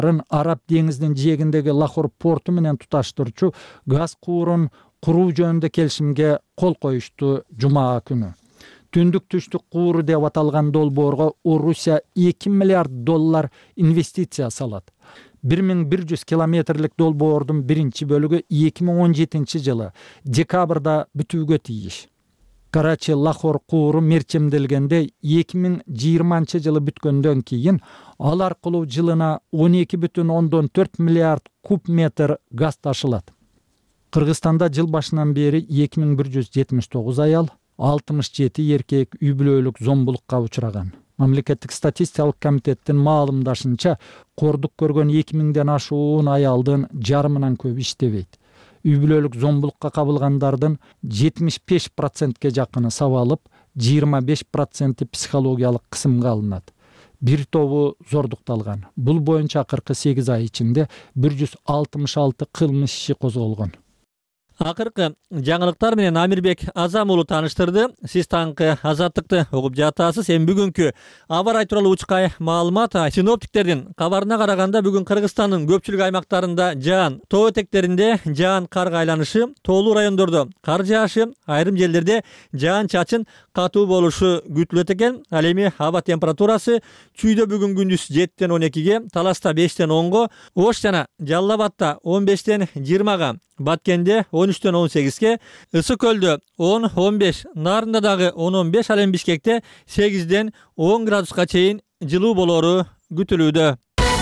Араб деңизинин жээгиндеги Лахор порту менен туташтырчу газ куурун куруу жөнүндө келишимге кол коюшту жума күнү. Түндүк түштүк кууру деп аталган долбоорго Орусия $2 миллиард инвестиция салат. 1100 километрлик долбоордун биринчи бөлүгү 2017 жылы декабрда бүтүүгө тийиш. Карачи Лахор кууру мерчемделгенде 2020 жылы бүткөндөн кийин ал аркылуу жылына 12,4 миллиард куб метр газ ташылат. Кыргызстанда жыл башынан бери 2179 аял, 67 эркек үй бүлөлүк зомбулукка учураган. Мамлекеттик статистикалык комитеттин маалымдашынча, кордук көргөн 2000ден ашуун аялдын жарымынан көбү иштебейт. Үй бүлөлүк зомбулукка кабылгандардын 75%ке жакыны сабалып, 25% психологиялык кысымга алынат. Бир тобу зордукталган. Бул боюнча акыркы 8 ай ичинде 166 кылмыш иши козголгон. Акыркы жаңылыктар менен Амирбек Азам уулу тааныштырды. Сиз таңкы Азаттыкты угуп жатасыз. Эми бүгүнкү аба ырайы тууралуу учкай маалымат. Синоптиктердин кабарына караганда бүгүн Кыргызстандын көпчүлүк аймактарында жаан, тоо этектеринде жаан карга айланышы, тоолуу райондордо кар жаашы, айрым жерлерде жаан чачын катуу болушу күтүлөт экен. Ал эми аба температурасы Чүйдө бүгүн күндүз 7-ден 12-ге, Таласта 5-ден 10-го, Ош жана Жалал Абадта 15-ден 20-га, Баткенде 13-ден 18-ге, Ысык Көлдө 10-15, Нарында дагы 10-15, ал эми Бишкекте 8-ден 10 градуска чейин жылуу болору күтүлүүдө.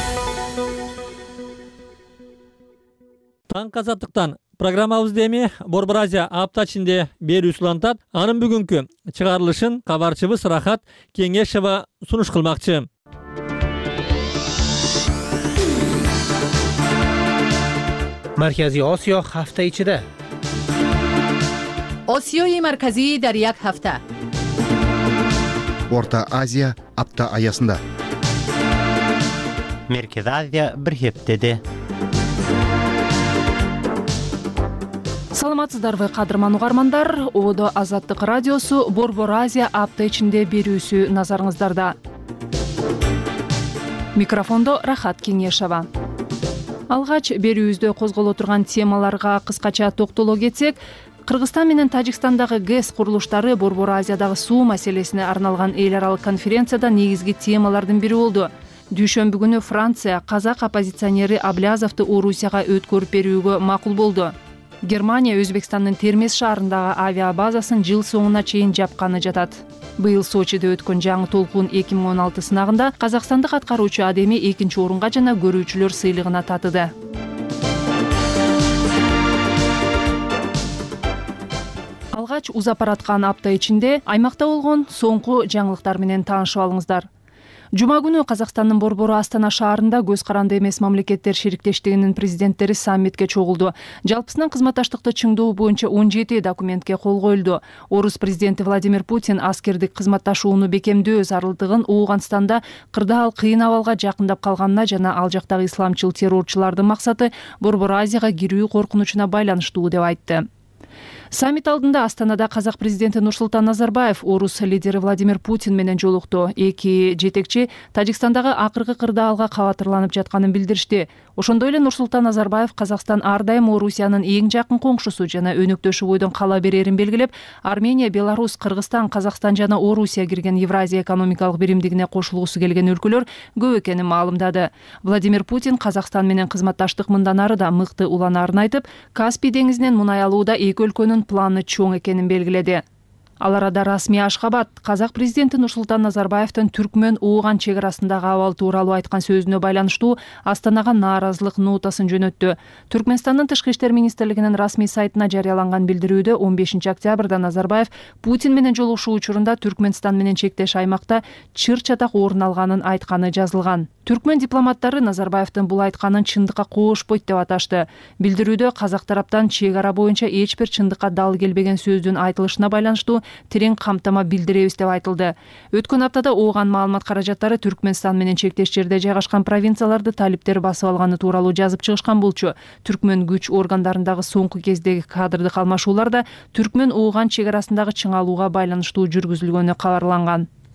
Таң Азаттыктан программабызды эми Борбор Азия апта ичинде берүүсү улантат. Анын бүгүнкү чыгарылышын кабарчыбыз Рахат Кеңешова сунуш кылмакчы. مرکزی آسیا هفته içinde. آسیای مرکزی در یک hafta. Orta Азия apta ayasında. Merkezi Азия bir heftede. Саламатсыздарбы, кадырман угармандар. Одо Азаттык радиосу Борбор Азия апта ичинде берүүсү назарыңыздарда. Микрофондо Рахат Кеңешова. Алгач берүүбүздө козголо турган темаларга кыскача токтоло кетсек, Кыргызстан менен Тажикстандагы ГЭС курулуштары Борбор Азиядагы суу маселесине арналган эл аралык конференцияда негизги темалардын бири болду. Дүйшөмбү күнү Франция казак оппозиционери Аблязовду Орусияга өткөрүп берүүгө макул болду. Германия Өзбекстандын Термез шаарындагы авиабазасын жыл соңуна чейин жапканы жатат. Быйыл Сочиде өткөн жаңы толкун 2016 сынагында казакстандык аткаруучу адеми 2-чи орунга жана көрүүчүлөр сыйлыгына татыды. Алгач узап бараткан апта ичинде аймакта болгон соңку жаңылыктар менен таанышып алыңыздар. Жума күнү Казакстандын борбору Астана шаарында көз каранды эмес мамлекеттер шериктештигинин президенттери саммитке чогулду. Жалпысынан кызматташтыкты чыңдоо боюнча 17 документке кол коюлду. Орус президенти Владимир Путин аскердик кызматташууну бекемдөө зарылдыгын Ооганстанда кырдаал кыйын абалга жакындап калганына жана ал жактагы исламчыл террорчулардын максаты Борбор Азияга кирүү коркунучуна байланыштуу деп айтты. Саммит алдында Астанада казак президенти Нурсултан Назарбаев орус лидери Владимир Путин менен жолукту. Эки жетекчи Тажикстандагы акыркы кырдаалга кабатырланып жатканын билдиришти. Ошондой эле Нурсултан Назарбаев Казакстан ар дайым Орусиянын эң жакын коңшусу жана өнөктөшү бойдон кала берерин белгилеп, Армения, Беларусь, Кыргызстан, Казакстан жана Орусия кирген Евразия экономикалык биримдигине кошулгусу келген өлкөлөр көп экенин маалымдады. Владимир Путин Казакстан менен кызматташтык мындан ары да мыкты уланаарын айтып, Каспий деңизинен мунай алууда эки өлкөнүн планы чоң экенин белгиледи. Ал арада расмий Ашхабад казак президенти Нурсултан Назарбаевдин Түркмөн-Ооган чек арасындагы абал тууралуу айткан сөзүнө байланыштуу Астанага нааразылык нотасын жөнөттү. Түркмөнстандын тышкы иштер министрлигинин расмий сайтына жарыяланган билдирүүдө 15 октябрда Назарбаев Путин менен жолугушуу учурунда Түркмөнстан менен чектеш аймакта чыр-чатак орун алганын айтканы жазылган. Түркмөн дипломаттары Назарбаевдин бул айтканын чындыкка коошпойт деп аташты. Билдирүүдө казак тараптан чек ара боюнча эч бир чындыкка дал келбеген сөздүн айтылышына байланыштуу терең камтама билдиребиз деп айтылды. Өткөн аптада Ооган маалымат каражаттары Түркмөнстан менен чектеш жерде жайгашкан провинцияларды талиптер басып алганы тууралуу жазып чыгышкан болчу. Түркмөн күч органдарындагы соңку кездеги кадрдык алмашуулар да Түркмөн-Ооган чек арасындагы чыңалууга байланыштуу жүргүзүлгөнү кабарланган.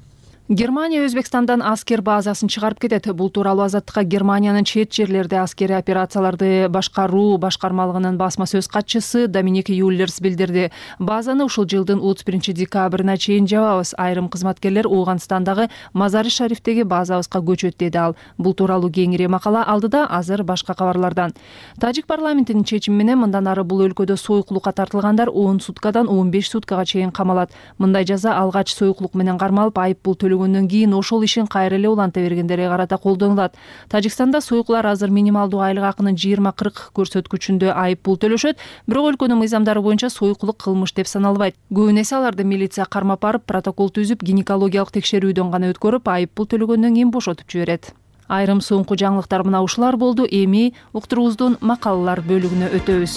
Германия Өзбекстандан аскер базасын чыгарып кетет. Бул тууралуу Азаттыкка Германиянын чет жерлерде аскерий операцияларды башкаруу башкармалыгынын басма сөз катчысы Доминик Юллерс билдирди. Базаны ушул жылдын 31 декабрына чейин жабабыз. Айрым кызматкерлер Ооганстандагы Мазари Шарифтеги базабызга көчөт деди ал. Бул тууралуу кеңири макала алдыда азыр башка кабарлардан. Тажик парламентинин чечими менен мындан ары бул өлкөдө союклукка тартылгандар 10 суткадан 15 суткага чейин камалат. Мындай жаза алгач союклук менен кармалып айыппул төлөгөндөн кийин ошол ишин кайра эле уланта бергендерге карата колдонулат. Тажикстанда союклар азыр минималдуу айлык акынын 20-40 көрсөткүчүндө айыппул төлөшөт, бирок өлкөнүн мыйзамдары боюнча союклук кылмыш деп саналбайт. Көбүн эсе аларды милиция кармап барып, протокол түзүп, гинекологиялык текшерүүдөн гана өткөрүп, айыппул төлөгөндөн кийин бошотуп жиберет. Айрым соңку жаңылыктар мына ушулар болду. Эми уктуруубуздун макалалар бөлүгүнө өтөбүз.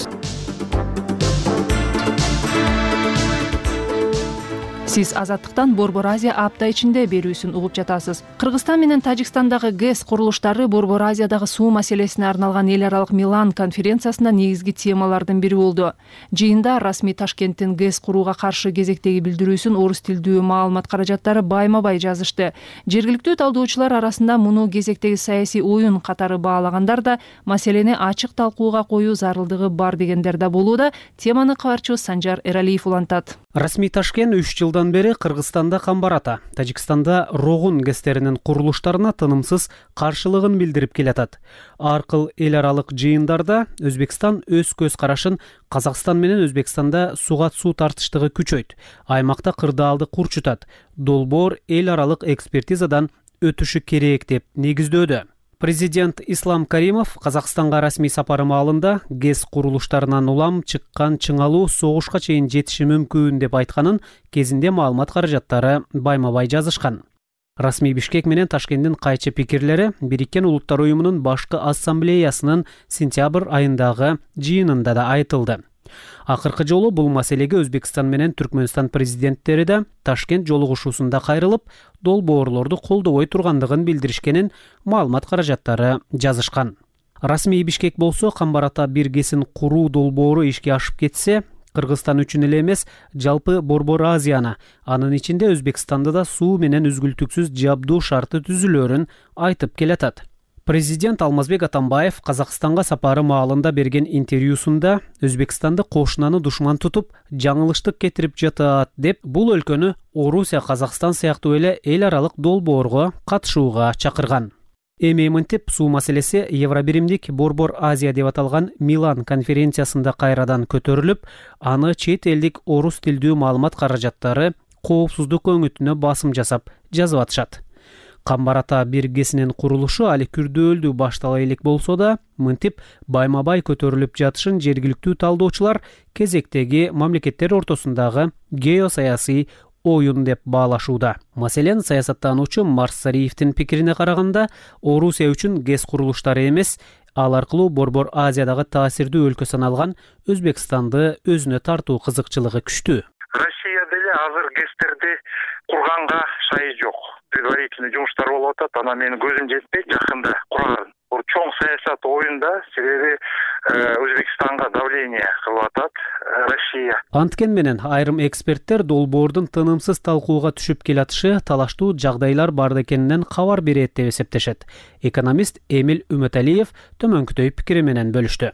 Сиз Азаттыктан Борбор Азия апта ичинде берүүсүн угуп жатасыз. Кыргызстан менен Тажикстандагы ГЭС курулуштары Борбор Азиядагы суу маселесине арналган эл аралык Милан конференциясында негизги темалардын бири болду. Жыйында расмий Ташкенттин ГЭС курууга каршы кезектеги билдирүүсүн орус тилдүү маалымат каражаттары байма-бай жазышты. Жергиликтүү талдоочулар арасында муну кезектеги саясий оюн катары баалагандар да, маселени ачык талкууга коюу зарылдыгы бар дегендер да болууда. Теманы кабарчыбыз Санжар Эралиев улантат. Расмий Ташкент 3 жылдан бери Кыргызстанда камбарата, Тажикстанда Рогун ГЭСтеринин курулуштарына тынымсыз каршылыгын билдирип келатат. Аркыл эл аралык жыйындарда Өзбекстан өз көз карашын Казакстан менен Өзбекстанда суга суу тартыштыгы күчөйт, аймакта кырдаалды курчутат, долбоор эл аралык экспертизадан өтүшү керек деп негиздөөдө. Президент Ислам Каримов Казакстанга расмий сапары маалында ГЭС курулуштарынан улам чыккан чыңалуу согушка чейин жетиши мүмкүн деп айтканын кезинде маалымат каражаттары байма-бай жазышкан. Расмий Бишкек менен Ташкенттин кайчы пикирлери Бириккен Улуттар уюмунун башкы ассамблеясынын сентябрь айындагы жыйынында да айтылды. Акыркы жолу бул маселеге Өзбекстан менен Түркмөнстан президенттери да Ташкент жолугушуусунда кайрылып, долбоорлорду колдобой тургандыгын билдиришкенин маалымат каражаттары жазышкан. Расмий Бишкек болсо камбарата бир ГЭСин куруу долбоору ишке ашып кетсе, Кыргызстан үчүн эле эмес, жалпы Борбор Азияны, анын ичинде Өзбекстанды да суу менен үзгүлтүксүз жабдуу шарты түзүлөрүн айтып келатат. Президент Алмазбек Атамбаев Казакстанга сапары маалында берген интервьюсунда Өзбекстанды кошунаны душман тутуп, жаңылыштык кетирип жатат деп, бул өлкөнү Орусия, Казакстан сыяктуу эле эл аралык долбоорго катышууга чакырган. Эми мынтип суу маселеси Евробиримдик Борбор Азия деп аталган Милан конференциясында кайрадан көтөрүлүп, аны чет элдик орус тилдүү маалымат каражаттары коопсуздук өңүтүнө басым жасап жазып атышат. Камбарата бир ГЭСинин курулушу али күрдөөлдүү баштала элек болсо да, мынтип байма-бай көтөрүлүп жатышын жергиликтүү талдоочулар кезектеги мамлекеттер ортосундагы геосаясий оюн деп баалашууда. Маселен, саясаттануучу Марс Сариевдин пикирине караганда, Орусия үчүн ГЭС курулуштары эмес, ал аркылуу Борбор Азиядагы таасирдүү өлкө саналган Өзбекстанды өзүнө тартуу кызыкчылыгы күчтүү. Россия деле азыр ГЭСтерди курганга шайы жок. Предварительный жумуштар болуп атат, ана менин көзүм жетпейт жакында курарын. Бул чоң саясат оюнда, себеби Өзбекстанга давление кылып атат Россия. Анткен менен айрым эксперттер долбоордун тынымсыз талкууга түшүп келатышы талаштуу жагдайлар бар экенинен кабар берет деп эсептешет. Экономист Эмил Үмөталиев төмөнкүдөй пикири менен бөлүштү.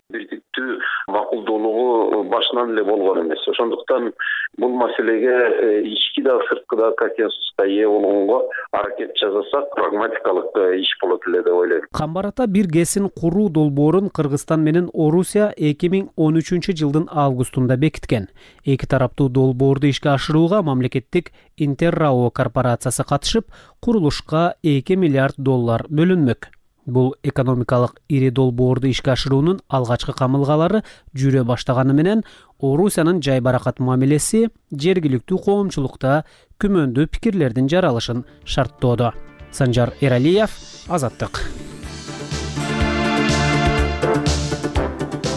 Макулдуулугу башынан эле болгон эмес. Ошондуктан бул маселеге ички да сырткы да консенсуска ээ болгонго аракет жасасак, прагматикалык иш болот эле деп ойлойм. Камбарата бир ГЭСин куруу долбоорун Кыргызстан менен Орусия 2013 жылдын августунда бекиткен. Эки тараптуу долбоорду ишке ашырууга мамлекеттик Интеррао корпорациясы катышып, курулушка $2 миллиард бөлүнмөк. Бул экономикалык ири долбоорду ишке ашыруунун алгачкы камылгалары жүрө баштаганы менен Орусиянын жай баракат мамилеси жергиликтүү коомчулукта күмөндүү пикирлердин жаралышын шарттоодо. Санжар Эралиев, Азаттык.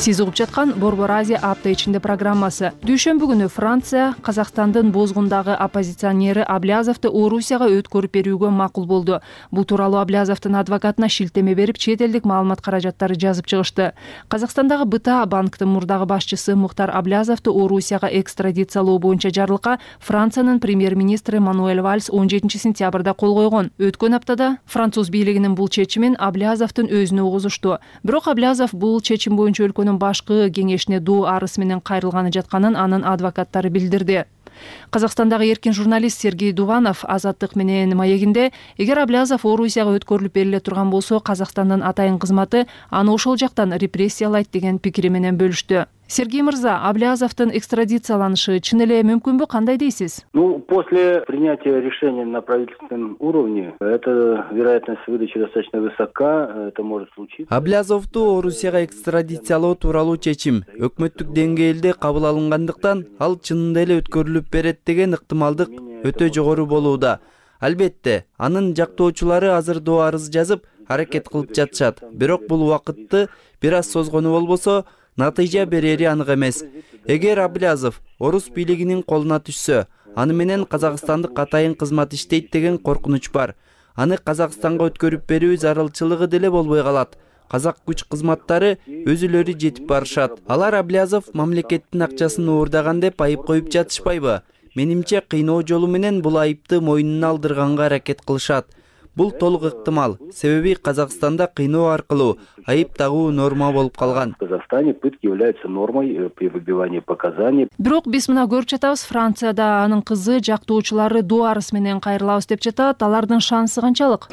Сиз угуп жаткан Борбор Азия апта ичинде программасы. Дүйшөмбү күнү Франция Казакстандын Бозгундагы оппозиционери Аблязовду Орусияга өткөрүп берүүгө макул болду. Бул тууралуу Аблязовдун адвокатына шилтеме берип, чет элдик маалымат каражаттары жазып чыгышты. Казакстандагы БТА банктын мурдагы башчысы Мухтар Аблязовду Орусияга экстрадициялоо боюнча жарлыкка Франциянын премьер-министри Мануэль Вальс 17 сентябрда кол койгон. Өткөн аптада француз бийлигинин бул чечимин Аблязовдун өзүнө угузушту. Бирок Аблязов бул чечим боюнча өлкөнүн башкы кеңешине доо арыз менен кайрылганы жатканын анын адвокаттары билдирди. Казакстандагы эркин журналист Сергей Дуванов Азаттык менен маегинде эгер Аблязов Орусияга өткөрүлүп бериле турган болсо, Казакстандын атайын кызматы аны ошол жактан репрессиялайт деген пикири менен бөлүштү. Сергей мырза, Аблязовдун экстрадицияланышы чын эле мүмкүнбү, кандай дейсиз? После принятия решения на правительственном уровне, эта вероятность выдачи достаточно высока, это может случиться. Аблязовду Орусияга экстрадициялоо тууралуу чечим өкмөттүк деңгээлде кабыл алынгандыктан, ал чынында эле өткөрүлүп берет деген ыктымалдык өтө жогору болууда. Албетте, анын жактоочулары азыр доо арыз жазып, аракет кылып жатышат. Бирок бул убакытты бир аз созгону болбосо, натыйжа берери анык эмес. Эгер Аблязов орус бийлигинин колуна түшсө, аны менен Казакстандык атайын кызмат иштейт деген коркунуч бар. Аны Казакстанга өткөрүп берүү зарылчылыгы деле болбой калат. Казак күч кызматтары өзүлөрү жетип барышат. Алар Аблязов мамлекеттин акчасын уурдаган деп айып коюп жатышпайбы? Менимче кыйноо жолу менен бул айыпты мойнуна алдырганга аракет кылышат. Бул толук ыктымал. Себеби Казакстанда кыйноо аркылуу айып тагуу норма болуп калган. В Казахстане пытки являются нормой при выбивании показаний. Бирок биз мына көрүп жатабыз, Францияда анын кызы жактоочулары доо арыз менен кайрылабыз деп жатат. Алардын шансы канчалык?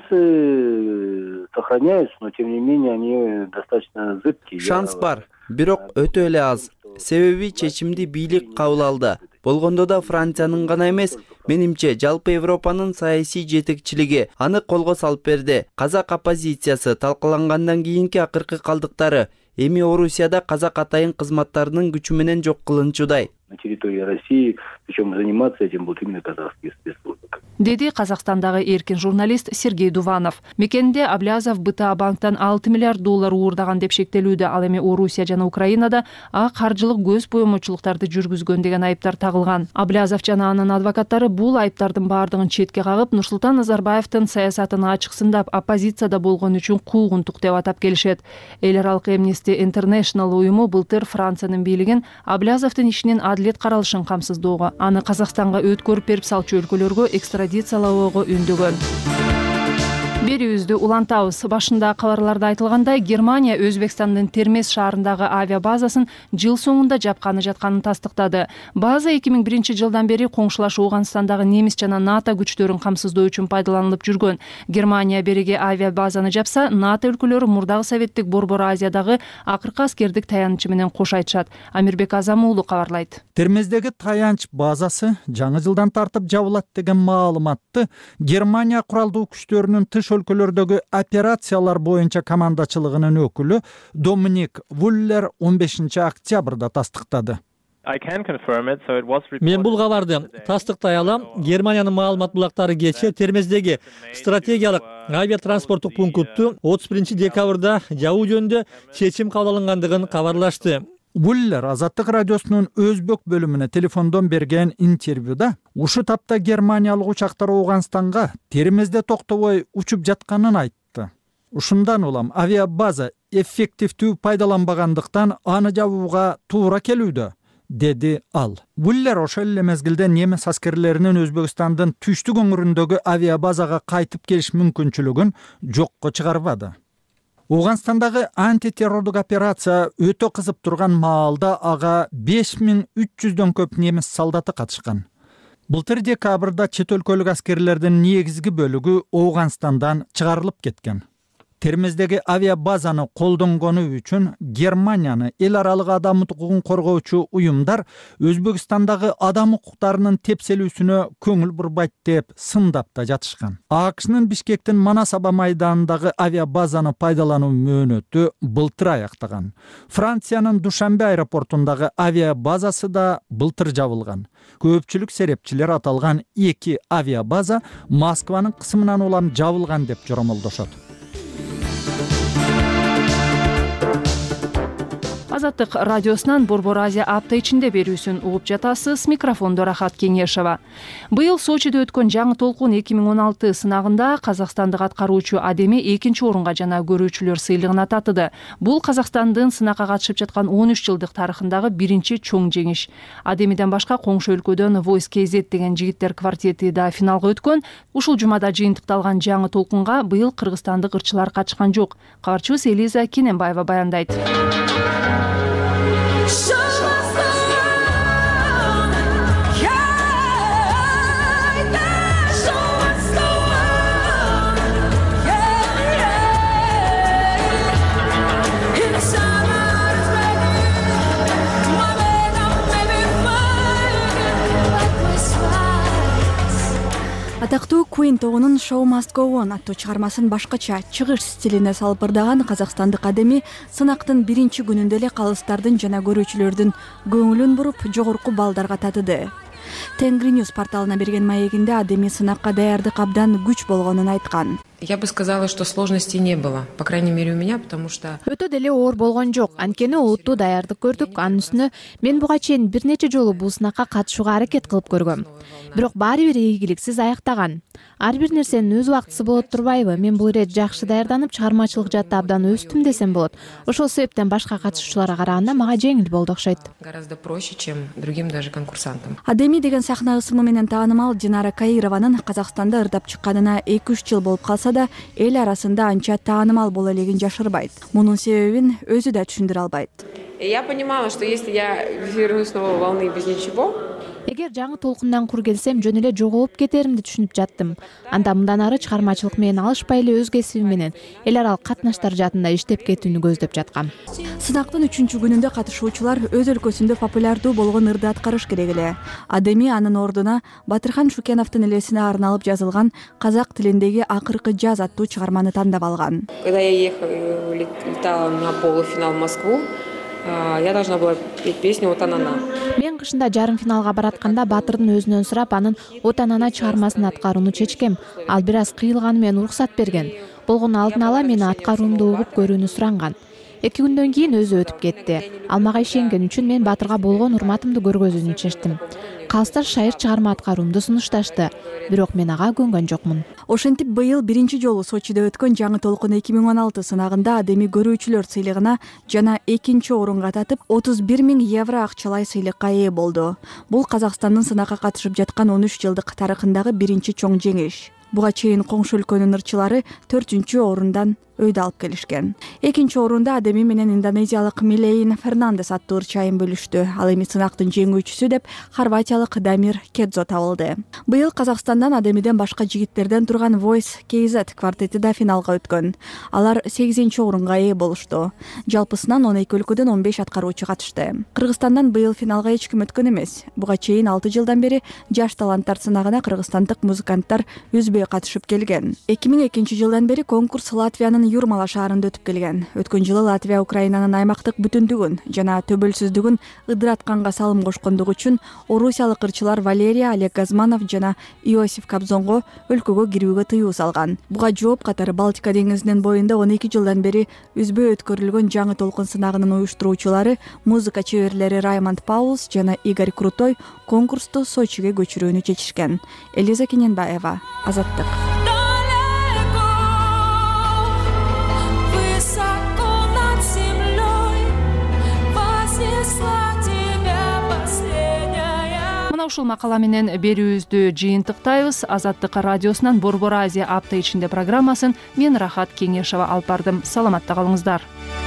Шансы сохраняются, но тем не менее они достаточно зыбкие. Шанс бар, бирок өтө эле аз. Себеби чечимди бийлик кабыл алды. Болгондо да Франциянын гана эмес, менимче жалпы Европанын саясий жетекчилиги аны колго салып берди. Казак оппозициясы талкалангандан кийинки акыркы калдыктары эми Орусияда казак атайын кызматтарынын күчү менен жок кылынчудай. На территории России, причем заниматься этим будут именно казахские спецслужбы. Деди Казакстандагы эркин журналист Сергей Дуванов. Мекенде Аблязов БТА банктан 6 миллиард доллар уурдаган деп шектелүүдө. Ал эми Орусия жана Украинада каржылык көз боемочулуктарды жүргүзгөн деген айыптар тагылган. Аблязов жана анын адвокаттары бул айыптардын баардыгын четке кагып, Нурсултан Назарбаевдин саясатын ачык сындап, оппозицияда болгон үчүн куугунтук деп атап келишет. Эл аралык Amnesty International уюму былтыр Франциянын бийлигин Аблязовдун ишинин адилет каралышын камсыздоого, аны Казакстанга өткөрүп берип салчу өлкөлөргө экстрадициялоого үндөгөн. Берүүбүздү улантабыз. Башында кабарларда айтылгандай, Германия Өзбекстандын Термез шаарындагы авиабазасын жыл соңунда жапканы жатканын тастыктады. База 2001 жылдан бери коңшулаш Ооганстандагы немис жана НАТО күчтөрүн камсыздоо үчүн пайдаланылып жүргөн. Германия береги авиабазаны жапса, НАТО өлкөлөрү мурдагы советтик Борбор Азиядагы акыркы аскердик таянычы менен кош айтышат. Амирбек Азам уулу кабарлайт. Термездеги таянч базасы жаңы жылдан тартып жабылат деген маалыматты Германия куралдуу күчтөрүнүн тыш өлкөлөрдөгү операциялар боюнча командачылыгынын өкүлү Доминик Вуллер 15 октябрда тастыктады. Мен бул кабарды тастыктай алам. Германиянын маалымат булактары кечээ Термездеги стратегиялык авиатранспорттук пунктту 31 декабрда жабуу жөнүндө чечим кабыл алынгандыгын кабарлашты. Вуллер Азаттык радиосунун өзбек бөлүмүнө телефондон берген интервьюда ушу тапта германиялык учактар Ооганстанга Термезде токтобой учуп жатканын айтты. Ушундан улам авиабаза эффективдүү пайдаланбагандыктан аны жабууга туура келүүдө, деди ал. Вуллер ошол эле мезгилде немис аскерлеринин Өзбекстандын түштүк өңүрүндөгү авиабазага кайтып келиш мүмкүнчүлүгүн жокко чыгарбады. Ооганстандагы антитеррордук операция өтө кызып турган маалда ага 5300дөн көп немис солдаты катышкан. Былтыр декабрда чет өлкөлүк аскерлердин негизги бөлүгү Ооганстандан чыгарылып кеткен. Термездеги авиабазаны колдонгону үчүн Германияны эл аралык адам укугун коргоочу уюмдар Өзбекстандагы адам укуктарынын тепселүүсүнө көңүл бурбайт деп сындап да жатышкан. АКШнын Бишкектин Манасаба майданындагы авиабазаны пайдалануу мөөнөтү былтыр аяктаган. Франциянын Душанбе аэропортундагы авиабазасы да былтыр жабылган. Көпчүлүк серепчилер аталган 2 авиабаза Москванын кысымынан улам жабылган деп жоромолдошот. Азаттык радиосунан Борбор Азия апта ичинде берүүсүн угуп жатасыз. Микрофондо Рахат Кеңешова. Быйыл Сочиде өткөн жаңы толкун 2016 сынагында казакстандык аткаруучу Адеми 2-орунга жана көрүүчүлөр сыйлыгына татыды. Бул Казакстандын сынакка катышып жаткан 13 жылдык тарыхындагы биринчи чоң жеңиш. Адемиден башка коңшу өлкөдөн Voice KZ деген жигиттер квартети да финалга өткөн. Ушул жумада жыйынтыкталган жаңы толкунга быйыл кыргызстандык ырчылар катышкан жок. Кабарчыбыз Элиза Кененбаева баяндайт. Атактуу Queen тобунун Show Must Go On аттуу чыгармасын башкача чыгыш стилине салбырдаган казакстандык Адеми сынактын биринчи күнүндө эле калыстардын жана көрүүчүлөрдүн көңүлүн буруп жогорку баллдарга татыды. Тенгри News порталына берген маегинде Адеми сынакка даярдык абдан күч болгонун айткан. Я бы сказала, что сложностей не было, по крайней мере у меня, потому что өтө деле оор болгон жок. Анткени олуттуу даярдык көрдүк. Анын үстүнө мен буга чейин бир нече жолу бул сынакка катышууга аракет кылып көргөм. Бирок баары бир ийгиликсиз аяктаган. Ар бир нерсенин өз убактысы болот турбайбы? Мен бул ирет жакшы даярданып, чыгармачылык жаатта абдан өстүм десем болот. Ошол себептен башка катышуучуларга караганда мага жеңил болду окшойт. Гораздо проще, чем другим даже конкурсантам. Адеми деген сахна ысымы менен таанымал Динара Каированын Казакстанда ырдап чыкканына 2-3 жыл болуп калса да, эл арасында анча таанымал боло элегин жашырбайт. Мунун себебин өзү да түшүндүрө албайт. Я понимала, что если я вернусь снова волны без ничего, эгер жаңы толкундан кур келсем жөн эле жоголуп кетеримди түшүнүп жаттым. Анда мындан ары чыгармачылык менен алышпай эле өз кесибим менен эл аралык катнаштар жаатында иштеп кетүүнү көздөп жаткам. Сынактын 3-чү күнүндө катышуучулар өз өлкөсүндө популярдуу болгон ырды аткарыш керек эле. Адеми анын ордуна Батырхан Шукеновдун элесине арналып жазылган казак тилиндеги акыркы жаз аттуу чыгарманы тандап алган. Когда я летала на полуфинал в Москву, я должна была петь песню «Вот она». Мен кышында жарым финалга баратканда Батырдын өзүнөн сурап, анын «Вот она» чыгармасын аткарууну чечкем. Ал бир аз кыйылганы менен уруксат берген. Болгону алдын ала мени аткаруумду угуп көрүүнү суранган. 2 күндөн кийин өзү өтүп кетти. Ал мага ишенген үчүн мен Батырга болгон урматымды көргөзүүнү чечтим. Калыстар шайыр чыгарма аткаруумду сунушташты, бирок мен ага көнгөн жокмун. Ошентип быйыл биринчи жолу Сочиде өткөн жаңы толкун 2016 сынагында Адеми көрүүчүлөр сыйлыгына жана 2-орунга татып 31 000 евро акчалай сыйлыкка ээ болду. Бул Казакстандын сынакка катышып жаткан 13 жылдык тарыхындагы биринчи чоң жеңиш. Буга чейин коңшу өлкөнүн ырчылары 4-орундан өйдө алып келишкен. 2-орунда Адеми менен индонезиялык Милейн Фернандес аттуу ырчы айым бөлүштү. Ал эми сынактын жеңүүчүсү деп хорватиялык Дамир Кедзо табылды. Быйыл Казакстандан Адемиден башка жигиттерден турган Voice KZ квартети да финалга өткөн. Алар 8-орунга ээ болушту. Жалпысынан 12 өлкөдөн 15 аткаруучу катышты. Кыргызстандан быйыл финалга эч ким өткөн эмес. Буга чейин 6 жылдан бери жаш таланттар сынагына кыргызстандык музыканттар үзбөй катышып келген. 2002 жылдан бери конкурс Латвиянын Юрмала шаарында өтүп келген. Өткөн жылы Латвия Украинанын аймактык бүтүндүгүн жана төбөлсүздүгүн ыдыратканга салым кошкондугу үчүн орусиялык ырчылар Валерия Олег Газманов жана Иосиф Кобзонго өлкөгө кирүүгө тыюу салган. Буга жооп катары Балтика деңизинин боюнда 12 жылдан бери үзбөй өткөрүлгөн жаңы толкун сынагынын уюштуруучулары музыка чеберлери Раймонд Паулс жана Игорь Крутой конкурсту Сочиге көчүрүүнү чечишкен. Элиза Кененбаева, Азаттык. Ушул макала менен берүүбүздү жыйынтыктайбыз. Азаттык радиосунан Борбор Азия апта ичинде программасын мен Рахат Кеңешова алып бардым. Саламатта калыңыздар.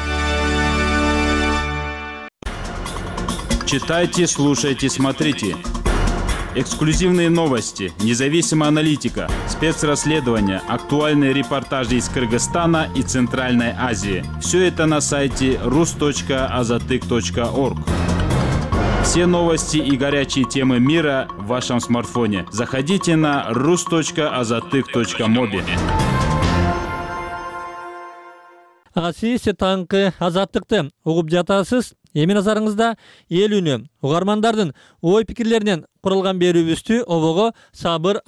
Читайте, слушайте, смотрите. Эксклюзивные новости, независимая аналитика, спецрасследования, актуальные репортажи из Кыргызстана и Центральной Азии. Все это на сайте rus.azatyk.org. Все новости и горячие темы мира в вашем смартфоне. Заходите на rus.azatyk.mobi. Сиз таңкы Азаттыкты угуп жатасыз. Эми назарыңызда эл үнү, угармандардын ой пикирлеринен курулган берүүбүздү обого Сабыр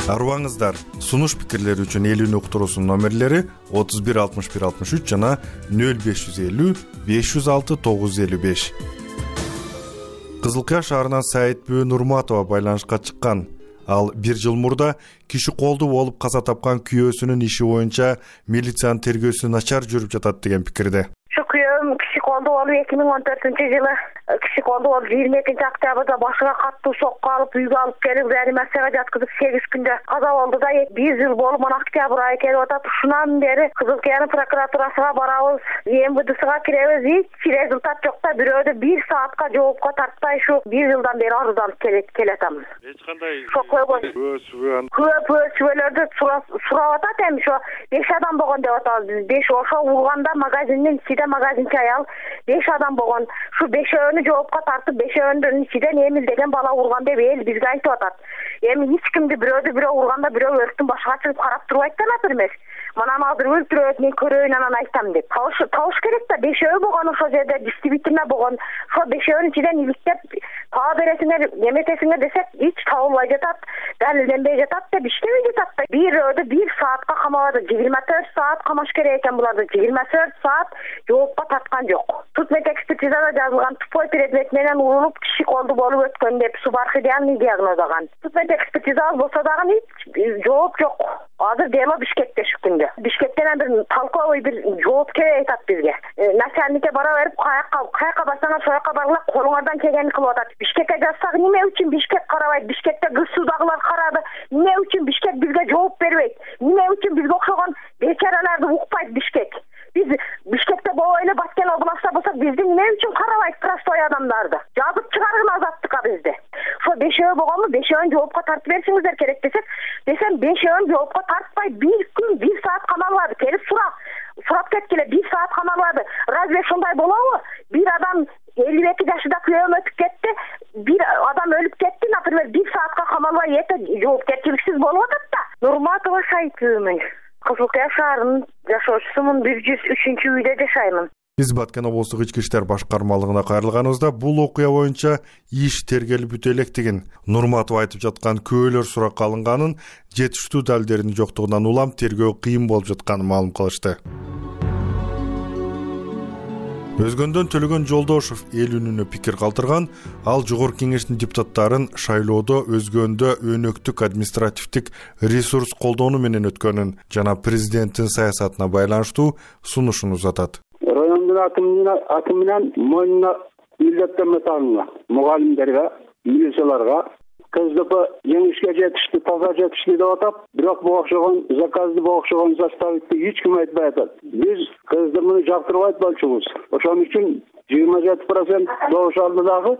Арыбаңыздар. Сунуш пикирлери үчүн элүүнү уктуруусунун номерлери 31 61 63 жана 0550 506 955. Кызылкыя шаарынан Саитбөө Нурматова байланышка чыккан. Ал 1 жыл мурда киши колду болуп каза тапкан күйөөсүнүн иши боюнча милициянын тергөөсү начар жүрүп жатат деген пикирде. Şu kuyum kişi koldu olup 2014 yılı kişi koldu olup 22 oktyabrda başına kattı sokku alıp uyga alıp gelip reanimasyona jatkızıp 8 günde kaza oldu da 1 yıl bolup mana oktyabr ayı kelip atat. Şundan beri Kızılkıyanın prokuraturasına barabız, MVD'siga kiremiz, hiç rezultat yok da biröde 1 saatka joopka tartpay şu 1 yıldan beri arızdanıp keletamız. Hiç kanday Köp özsübelerde surap atat hem şu 5 adam boğun dep atabız biz. 5 oşo urganda magazinin içinde magazinçi ayal 5 adam boğun. Şu 5-öөнү жоопка тартып 5-өөнүн ичинен Эмил деген бала урган деп эл бизге айтып атат. Эми эч кимди бирөөдү бирөө урганда бирөө өрттүн башына чыгып карап турбайт да атыр эмес. Манан азыр өлтүрөт, мен көрөйүн анан айтам деп. Табыш керек да 5-өө болгон ошол жерде действительно болгон. Ошо 5-өөнүн ичинен иликтеп таба бересиңер, неметесиңер десек, эч табылбай жатат, далилденбей жатат деп иштебей жатат да. Бирөөдү 1 саатка камалады, 24 саат камаш керек экен буларды. 24 саат жоопко тарткан жок. Судмед экспертизада жазылган тупой предмет менен урулуп киши колду болуп өткөн деп субархидиальный диагнозлаган. Судмед экспертиза болсо дагы эч жооп жок. Азыр дело Бишкекте şu күндө. Бишкектен бир толковый бир жооп керек айтат бизге. Начальникке бара берип, каяка барсаңар шояка баргыла, колуңардан келгенин кылып атат. Бишкекке жазсак, эмне үчүн Бишкек карабайт? Бишкекте ГСУдагылар карады. Эмне үчүн Бишкек бизге жооп бербейт? Эмне үчүн бизге окшогон бечараларды укпайт Бишкек? Biz Bişkek'te bu öyle Batken oblastda bolsak bizden ne üçün karabay prostoy adamlardı. Yazıp çıkargın azattık bizde. Şu 5-өө boğanmı 5-өөн жоопка tartıp versiңizdер керек desek. Desem 5-өөн жоопка tartpay 1 gün 1 saat kamalады. Kelip surap ketkile 1 saat kamalады. Разве şunday bolabı? Bir adam 52 yaşında köyüm ötüp ketti. Bir adam ölüp ketti. Например 1 saatka kamalbay ete жоопкерчиликсиз болуп атат да. Нурматова Саитбөмүн. Кызылкыя шаарынын жашоочусумун 103 үйдө жашаймын. Биз Баткен облустук ички иштер башкармалыгына кайрылганыбызда бул окуя боюнча иш тергелип бүтө электигин, Нурматова айтып жаткан көөлөр суракка алынганын, жетиштүү далилдердин жоктугунан улам тергөө кыйын болуп жатканын маалым кылышты. Өзгөндөн Төлөгөн Жолдошов эл үнүнө пикир калтырган, ал жогорку кеңештин депутаттарын шайлоодо өзгөндө өнөктүк административдик ресурс колдонуу менен өткөнүн жана президенттин саясатына байланыштуу сунушун узатат. Райондун акымынан мойнуна милдеттенме салынган мугалимдерге, милицияларга КСДП жеңишке жетишти, таза жетишти деп атап, бирок бул окшогон заказды, бул окшогон составитти эч ким айтпай атат. Биз КСДПны жактырбайт болчубуз. Ошон үчүн 27% добуш алды дагы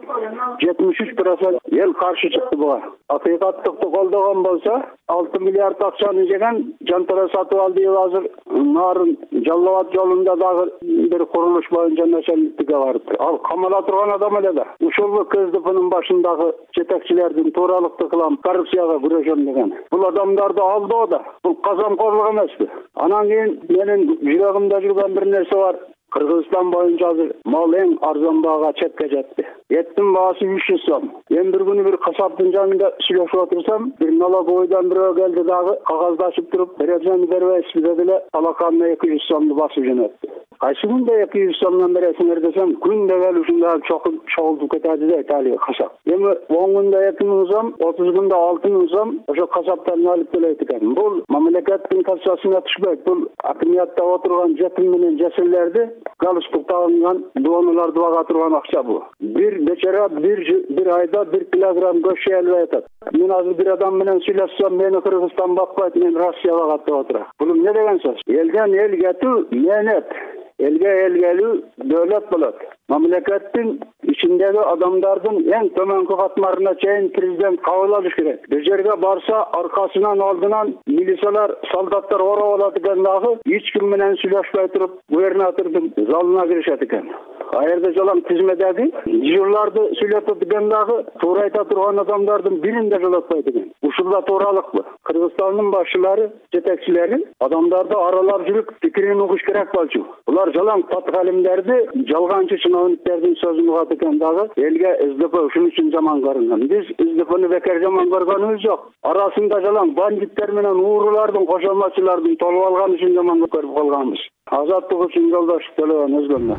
73% эл каршы чыкты буга. Акыйкаттыкты колдогон болсо 6 миллиард акчаны жеген Жантара сатып алды азыр нарын Жалал Абад жолунда дагы бир курулуш боюнча начальниктикке барып. Ал камала турган адам эле да. Ушул КСДПнын башындагы жетекчилердин тууралыкты кылам, коррупцияга күрөшөм деген. Бул адамдарды алдоо да. Бул казамкорлук эмеспи? Анан кийин менин жүрөгүмдө жүргөн бир нерсе бар. Кыргызстан боюнча азыр мал эң арзан баага четке жетти. Эттин баасы 300 сом. Мен бир күнү бир касаптын жанында сүйлөшүп отурсам, бир налоговойдон бирөө келди дагы кагаздашып туруп, бересиңер бербейсизби дедиле, талаканына 200 сомду басып жөнөттү. Кайсы күндө 200 сомдон бересиңер десем, күндө келип ушундай чогултуп кетеди да Италия касап. Эми 10 күндө 2000 сом, 30 күндө 6000 сом ошо касаптан алып келет экен. Бул мамлекеттин кассасына түшпөйт. Бул акимиятта отурган жетим менен жесирлерди галстук тагынган дуаналарды бага турган акча бул. Bir бечара bir айда 1 килограмм көч албай атат. Мен азыр бир адам менен сүйлөшсөм, мени Кыргызстан бакпайт, мен Россияга каттап отурам. Бул эмне деген сөз? Элден эл кетүү менет, элге эл келүү дөлөт болот. Мамлекеттин ичиндеги адамдардын эң төмөнкү катмарына чейин президент кабыл алыш керек. Бир жерге барса аркасынан алдынан милициялар, солдаттар ороп алат экен дагы, эч ким менен сүйлөшпөй туруп, губернатордун залына киришет экен. Аерде жалаң тизмедеги дежурларды сүйлөтүп деген дагы туура айта турган адамдардын бирин да жолотпойт экен. Ушул да тууралыкпы? Кыргызстандын башчылары, жетекчилери адамдарды аралап жүрүп пикирин угуш керек болчу. Булар жалаң паткалимдерди, жалганчы чиновниктердин сөзүн угат экен дагы элге СДП ушун үчүн жаман көрүнгөн. Биз СДПны бекер жаман көргөнүбүз жок. Арасында жалаң бандиттер менен уурулардын, кошомачылардын толуп алган үчүн жаман көрүп калганбыз. Азаттык үчүн жолдош төлөгөн өзгөрмө.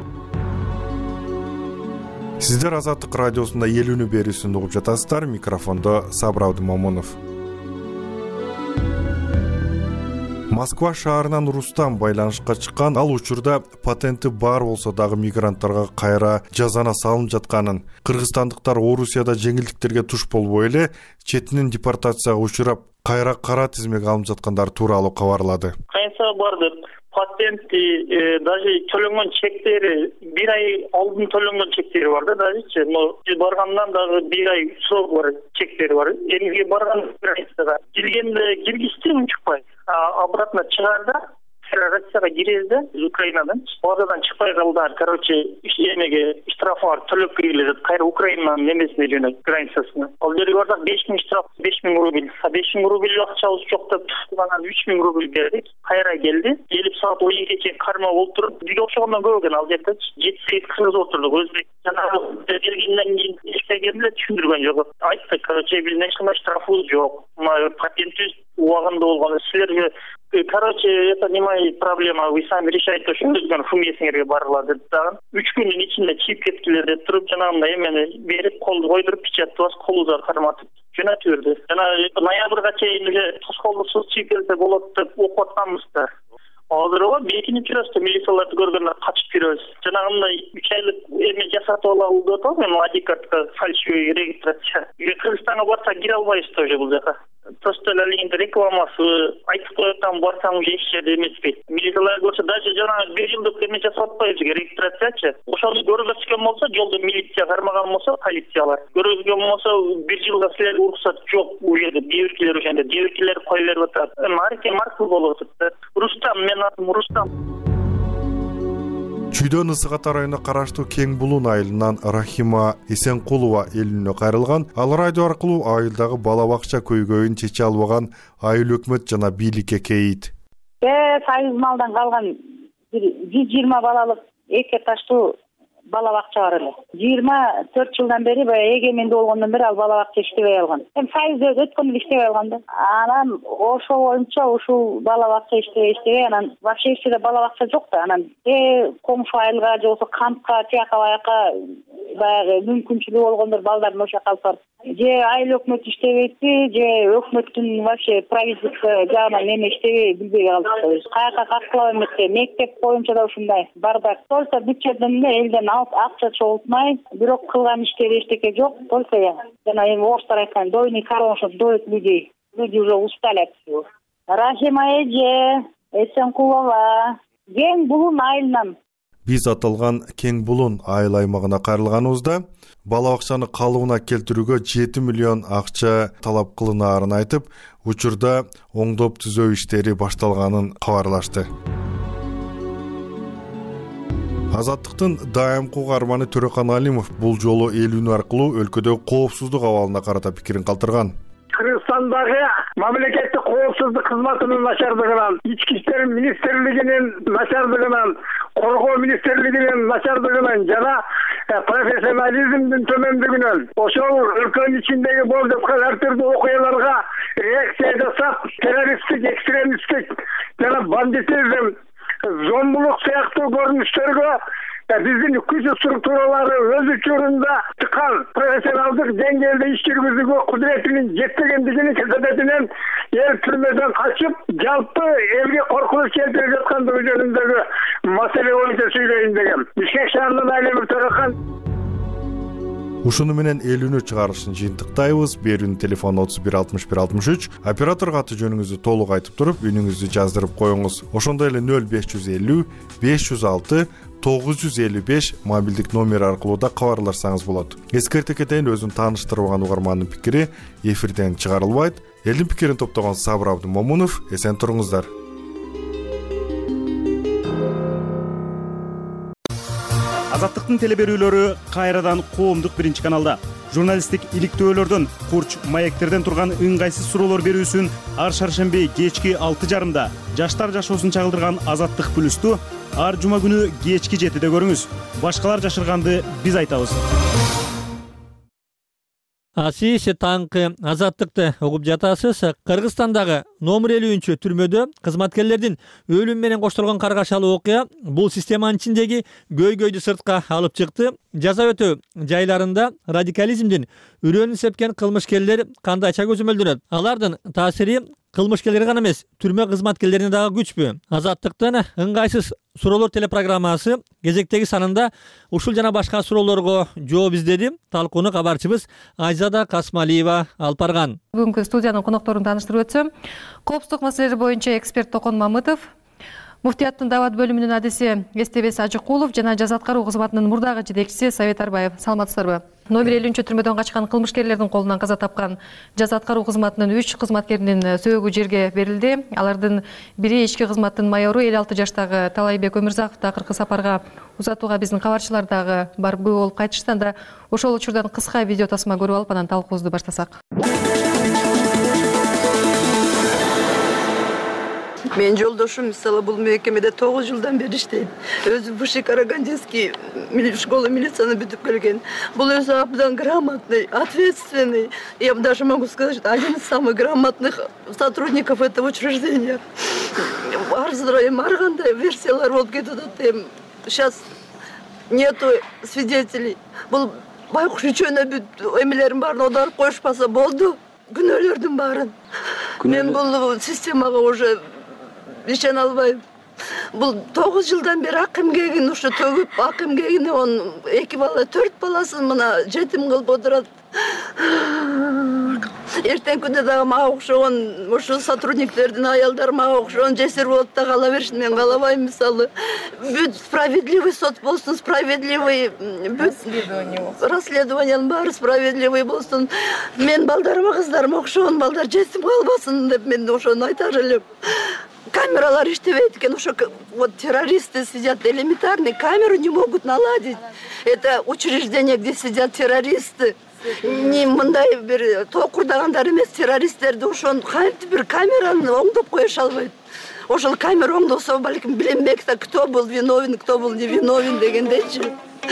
Сиздер Азаттык радиосунда эл үнү берүүсүн угуп жатасыздар. Микрофондо Сабыр Абдымомунов. Москва шаарынан Рустам байланышка чыккан. Ал учурда патенти бар болсо дагы мигранттарга кайра жазана салынып жатканын, кыргызстандыктар Орусияда жеңилдиктерге туш болбой эле четинен депортацияга учурап кайра кара тизмеге алынып жаткандар тууралуу кабарлады. Кайсы барды патенти даже төлөнгөн чектери бир ай алдын төлөнгөн чектери бар да, дажечи. Баргандан дагы бир ай срок бар, чектери бар. Элге барган границага киргенде киргизден чыкпай, обратно чыгарда Россияга кирезде Украинадан. Орадан чыкпай калдылар. Короче, эмеге штрафар төлөп кирилет. Кайра Украинанын немесине жөнөт, границасына. Ал жерге бардык 5000 штраф, 5000 рубль. 5000 рубль акчабыз жок деп, анан 3000 рубль бердик. Кайра келди. Келип саат 12-ге чейин карма болуп туруп, бизге окшогондон көп экен ал жерде. 7-8 кыз отурдук. Өзбек жанагы бергенден кийин эчтеге эле түшүндүргөн жок. Айтты, короче, биздин эч кандай штрафыбыз жок. Патентибиз убагында болгон. Силерге короче, это не моя проблема, вы сами решаете, что өзгөн фумесиңерге барылады дагы. 3 күндүн ичинде чип кеткилер деп туруп, жанагындай эмени берип, колду койдуруп, печатыбыз колубузга карматып жөнөтүп берди. Жана ноябрга чейин эле тоскоолдуксуз чип келсе болот деп окуп атканбыз да. Азырга бекинип жүрөбүз, милицияларды көргөндө качып жүрөбүз. Жанагындай 3 айлык эме жасатып алабыз деп атам, мен адикатка фальшивый регистрация. Кыргызстанга барсак кире албайбыз тоже бул жака. Просто эле рекламасы айтып коет, там барсаң уже эч жерде эмеспейт. Милициялар көрсө даже жана 1 жылдык эме жасап атпайбыз, регистрациячы. Ошону көргөзгөн болсо, жолдо милиция кармаган болсо, полициялар көргөзгөн болсо 1 жылга силерге уруксат жок. У жерде девиткилер ошондо девиткилер кой берип атат. Маркы болуп атат. Рустам, мен атым Рустам. Чүйдөн Ысык Ата районуна караштуу Кең Булун айылынан Рахима Эсенкулова элүнө кайрылган. Ал радио аркылуу айылдагы бала бакча көйгөйүн чече албаган айыл өкмөт жана бийликке кейит. Союз малдан калган 120 балалык 2 этаждуу бала бакча бар эле. 24 жылдан бери баягы эгеменде болгондон бери ал бала бакча иштебей алган. Союз өткөн эле иштебей алган да. Анан ошо боюнча ушул бала бакча иштебей, анан вообще эч жерде бала бакча жок да. Анан коңшу айылга же болбосо кампка, тияка баяка баягы мүмкүнчүлүгү болгондор балдарын ошо алып барып, же айыл өкмөт иштебейти, же өкмөттүн вообще правительство жагынан эме иштебей билбей калдык. Каяка каткылап эмесе, мектеп боюнча да ушундай бардак. Только бюджеттен элден акча чогултмай, бирок кылган иштери эчтеке жок. Только жана эми орустар айткан, дойный коров доит людей. Люди уже устали от всего. Рахима эже Эсенкулова Кең Булун айылынан. Биз аталган Кең Булун айыл аймагына кайрылганыбызда бала бакчаны калыбына келтирүүгө 7 миллион акча талап кылынаарын айтып, учурда оңдоп түзөө иштери башталганын кабарлашты. Азаттыктын дайымкы угарманы Төрехан Алимов бул жолу эл үнү аркылуу өлкөдөгү коопсуздук абалына карата пикирин калтырган. Кыргызстандагы мамлекеттик коопсуздук кызматынын начардыгынан, ички иштер министрлигинин начардыгынан, коргоо министрлигинин начардыгынан жана профессионализмдин төмөндүгүнөн ошол өлкөнүн ичиндеги болуп жаткан ар түрдүү окуяларга реакция жасап, террористтик, экстремисттик жана бандитизм, зомбулук сыяктуу көрүнүштөргө биздин күч структуралары өз учурунда чыккан профессионалдык деңгээлде иш жүргүзүүгө кудуретинин жетпегендигинин кесепетинен эл түрмөдөн качып, жалпы элге коркунуч келтирип жаткандыгы жөнүндөгү маселе боюнча сүйлөйүн дегем. Бишкек шаарынын Алимов Төрехан. Ушуну менен эл үнү чыгарышын жыйынтыктайбыз. Берүүнүн телефону 31 61 63. Оператор каты жөнүңүздү толук айтып туруп, үнүңүздү жаздырып коюңуз. Ошондой эле 0550 506 955 мобилдик номер аркылуу да кабарлашсаңыз болот. Эскерте кетейин, өзүн тааныштырбаган угармандын пикири эфирден чыгарылбайт. Элдин пикирин топтогон Сабыр Абдымомунов, эсен туруңуздар. Азаттыктын телеберүүлөрү кайрадан коомдук биринчи каналда. Журналисттик иликтөөлөрдөн, курч, маектерден турган ыңгайсыз суроолор берүүсүн ар шаршемби кечки 6:30 жаштар жашоосун чагылдырган Азаттык плюсту ар жума күнү кечки 7-де көрүңүз. Башкалар жашырганды биз айтабыз. Сиз таңкы Азаттыкты угуп жатасыз. Кыргызстандагы номер 50 түрмөдө кызматкерлердин өлүм менен коштолгон каргашалуу окуя бул системанын ичиндеги көйгөйдү сыртка алып чыкты. Жаза өтөө жайларында радикализмдин үрөөнүн сепкен кылмышкерлер кандайча көзөмөлдөнөт? Алардын таасири кылмышкерлерге гана эмес, түрмө кызматкерлерине дагы күчпү? Азаттыктын ыңгайсыз суроолор телепрограммасы кезектеги санында ушул жана башка суроолорго жооп издеди. Талкууну кабарчыбыз Айзада Касмалиева алып барган. Бүгүнкү студиянын конокторун тааныштырып өтсөм, коопсуздук маселелери боюнча эксперт Токон Мамытов, Муфтияттын даават бөлүмүнүн адиси Эстебес Ажыкулов жана жаза аткаруу кызматынын мурдагы жетекчиси Совет Арбаев. Саламатсыздарбы? Номер 50 түрмөдөн качкан кылмышкерлердин колунан каза тапкан жаза аткаруу кызматынын 3 кызматкеринин сөөгү жерге берилди. Алардын бири ички кызматтын майору 56 жаштагы Талайбек Өмүрзаковду акыркы сапарга узатууга биздин кабарчылар дагы барып күбө болуп кайтышты. Анда ошол учурдан кыска видео тасма көрүп алып анан талкуубузду баштасак. Мен жолдошум мисалы бул мекемеде 9 жылдан бери иштейт. Өзү Бывший Карагандинский школа милицияны бүтүп келген. Бул өзү абдан грамотный, ответственный. Я даже могу сказать, один из самых грамотных сотрудников этого учреждения. Арзырайым, ар кандай версиялар болуп кетип атат. Сейчас нету свидетелей. Бул байкуш үчөнө бүт эмелерин баарын аударып коюшпаса болду. Күнөөлөрдүн баарын. Мен бул системага уже ишене албайм. Бул 9 жылдан бери ак эмгегин ушу төгүп, ак эмгегине он 2 бала, 4 баласын мына жетим кылып отурат. Эртең күндө дагы мага окшогон ошо сотрудниктердин аялдары мага окшогон жесир болуп да кала беришин мен каалабайм. Мисалы бүт справедливый сот болсун, справедливый бүт расследованиянын баары справедливый болсун. Мен балдарыма, кыздарыма окшогон балдар жетим калбасын деп мен ошону айтар элем. Камералар иштебейт экен, ошо вот террористы сидят, элементарный камеру не могут наладить. Это учреждение, где сидят террористы. Не мындай бир токурдагандар эмес, террористтерди ошону кантип бир камераны оңдоп коюша албайт. Ошол камера оңдосо балким билинбек да кто был виновен, кто был невиновен дегендейчи.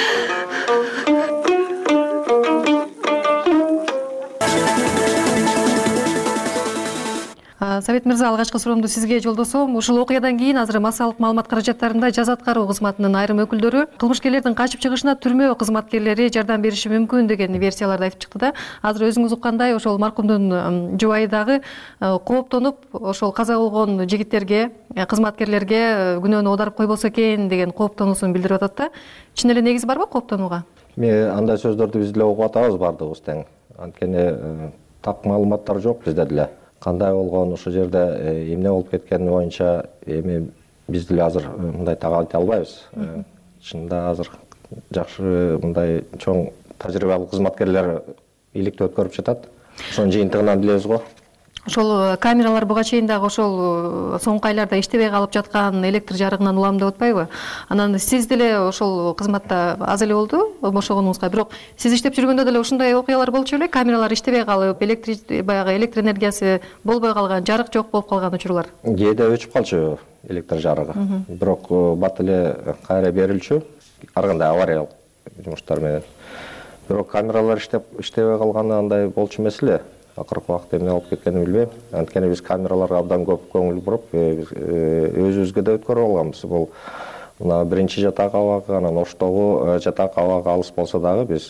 Совет мырза, алгачкы суроомду сизге жолдосом. Ушул окуядан кийин азыр массалык маалымат каражаттарында жаза аткаруу кызматынын айрым өкүлдөрү кылмышкерлердин качып чыгышына түрмө кызматкерлери жардам бериши мүмкүн деген версияларды айтып чыкты да. Азыр өзүңүз уккандай ошол маркумдун жубайы дагы кооптонуп, ошол каза болгон жигиттерге, кызматкерлерге күнөөнү аударып койбосо экен деген кооптонуусун билдирип атат да. Чын эле негиз барбы кооптонууга? Андай сөздөрдү биз деле угуп атабыз баардыгыбыз тең. Анткени так маалыматтар жок бизде деле. Кандай болгон ошол жерде эмне болуп кеткени боюнча эми биз деле азыр мындай так айта албайбыз. Чынында азыр жакшы мындай чоң тажрыйбалуу кызматкерлер иликтөө өткөрүп жатат. Ошонун жыйынтыгынан билебиз го. Ошол камералар буга чейин дагы ошол соңку айларда иштебей калып жаткан электр жарыгынан улам деп атпайбы? Анан сиз деле ошол кызматта аз эле болду бошогонуңузга, бирок сиз иштеп жүргөндө деле ушундай окуялар болчу беле? Камералар иштебей калып, электр энергиясы болбой калган, жарык жок болуп калган учурлар. Кээде өчүп калчу электр жарыгы. Бирок бат эле кайра берилчү, ар кандай авариялык жумуштар менен. Бирок камералар иштебей калганы андай болчу эмес эле. Акыркы убакытта эмне болуп кеткенин билбейм. Анткени биз камераларга абдан көп көңүл буруп, өзүбүзгө да өткөрүп алганбыз. Бул мына биринчи жатак абагы, анан Оштогу жатак абагы алыс болсо дагы биз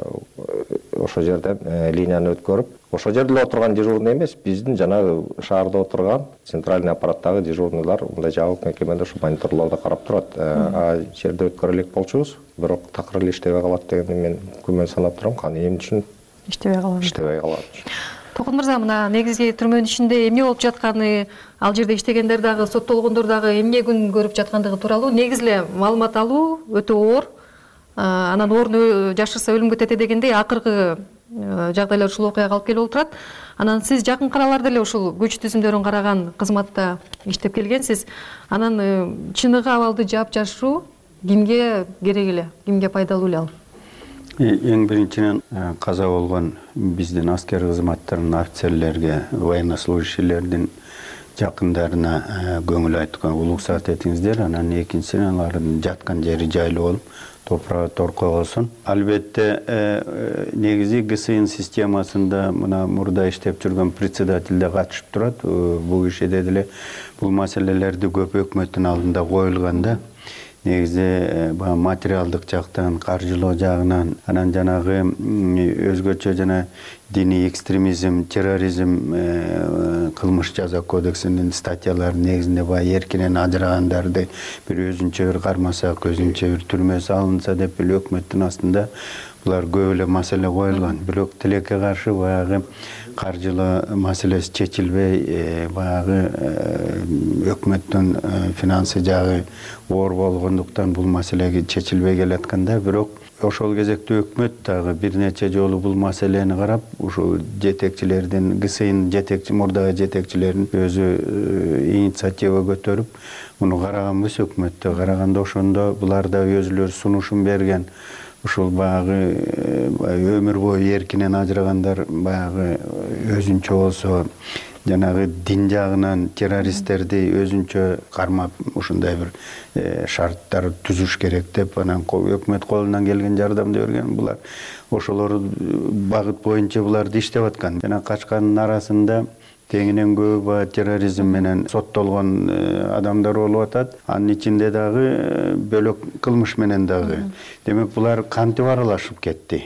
ошол жерден линияны өткөрүп, ошол жерде отурган дежурный эмес, биздин жана шаарда отурган центральный аппараттагы дежурныйлар мындай жабык мекемеде ушу мониторлордо карап турат. Жерде өткөрө элек болчубуз, бирок такыр эле иштебей калат дегенди мен күмөн санап турам. Каны эмне үчүн иштебей калат? Токун мырза, мына негизги түрмөнүн ичинде эмне болуп жатканы, ал жерде иштегендер дагы, соттолгондор дагы эмне күн көрүп жаткандыгы тууралуу негизи эле маалымат алуу өтө оор. Анан орун жашырса өлүмгө тете дегендей акыркы жагдайлар ушул окуяга алып келип отурат. Анан сиз жакын араларда эле ушул күч түзүмдөрүн караган кызматта иштеп келгенсиз. Анан чыныгы абалды жаап жашыруу кимге керек эле, кимге пайдалуу эле ал? Эң биринчиден каза болгон биздин аскер кызматтарынын офицерлерге, военнослужащийлердин жакындарына көңүл айткан улуксаат этиңиздер. Анан экинчиден алардын жаткан жери жайлуу болуп, топурагы торкой болсун. Албетте негизи ГСИН системасында мына мурда иштеп жүргөн председатель да катышып турат. Бул киши деле бул маселелерди көп өкмөттүн алдында коюлганда негизи материалдык жактан, каржылоо жагынан, анан жанагы өзгөчө жана диний экстремизм, терроризм кылмыш жаза кодексинин статьялары негизинде эркинен ажырагандарды бир өзүнчө бир кармасак, өзүнчө бир түрмө салынса деп эле өкмөттүн астында булар көп эле маселе коюлган. Бирок тилекке каршы баягы каржылоо маселеси чечилбей, баягы өкмөттүн финансы жагы оор болгондуктан бул маселеге чечилбей келатканда, бирок ошол кезекте өкмөт дагы бир нече жолу бул маселени карап, ушу жетекчилердин, ГСИН мурдагы жетекчилерин өзү инициатива көтөрүп, муну караганбыз өкмөттө. Караганда ошондо булар да өзүлөрү сунушун берген. Ушул баягы өмүр бою эркинен ажырагандар баягы өзүнчө болсо жанагы дин жагынан террористтерди өзүнчө кармап ушундай бир шарттар түзүш керек деп анан өкмөт колунан келген жардамды берген. Булар ошолор багыт боюнча буларды иштеп аткан. Жана качкандын арасында теңинен көп терроризм менен соттолгон адамдар болуп атат. Анын ичинде дагы бөлөк кылмыш менен дагы. Демек булар кантип аралашып кетти?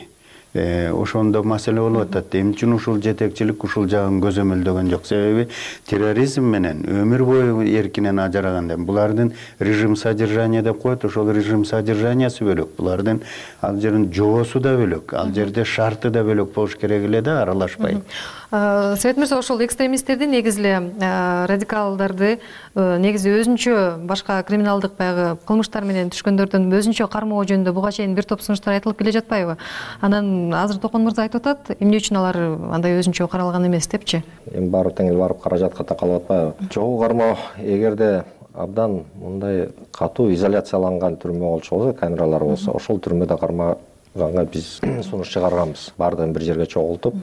Ошондо маселе болуп атат. Эмне үчүн ушул жетекчилик ушул жагын көзөмөлдөгөн жок? Себеби терроризм менен өмүр бою эркинен ажыраганда булардын режим содержания деп коет. Ошол режим содержаниясы бөлөк. Булардын ал жердин жоосу да бөлөк. Ал жерде шарты да бөлөк болуш керек эле да, аралашпай. Совет мырза, ошол экстремисттерди негизи эле радикалдарды негизи өзүнчө башка криминалдык баягы кылмыштар менен түшкөндөрдүн өзүнчө кармоо жөнүндө буга чейин бир топ сунуштар айтылып келе жатпайбы? Анан азыр Токон мырза айтып атат, эмне үчүн алар андай өзүнчө каралган эмес депчи? Эми баары тең эле барып каражатка такалып атпайбы? Чогуу кармоо эгерде абдан мындай катуу изоляцияланган түрмө болчу болсо, камералар болсо, ошол түрмөдө кармаганга биз сунуш чыгарганбыз. Баардыгын бир жерге чогултуп,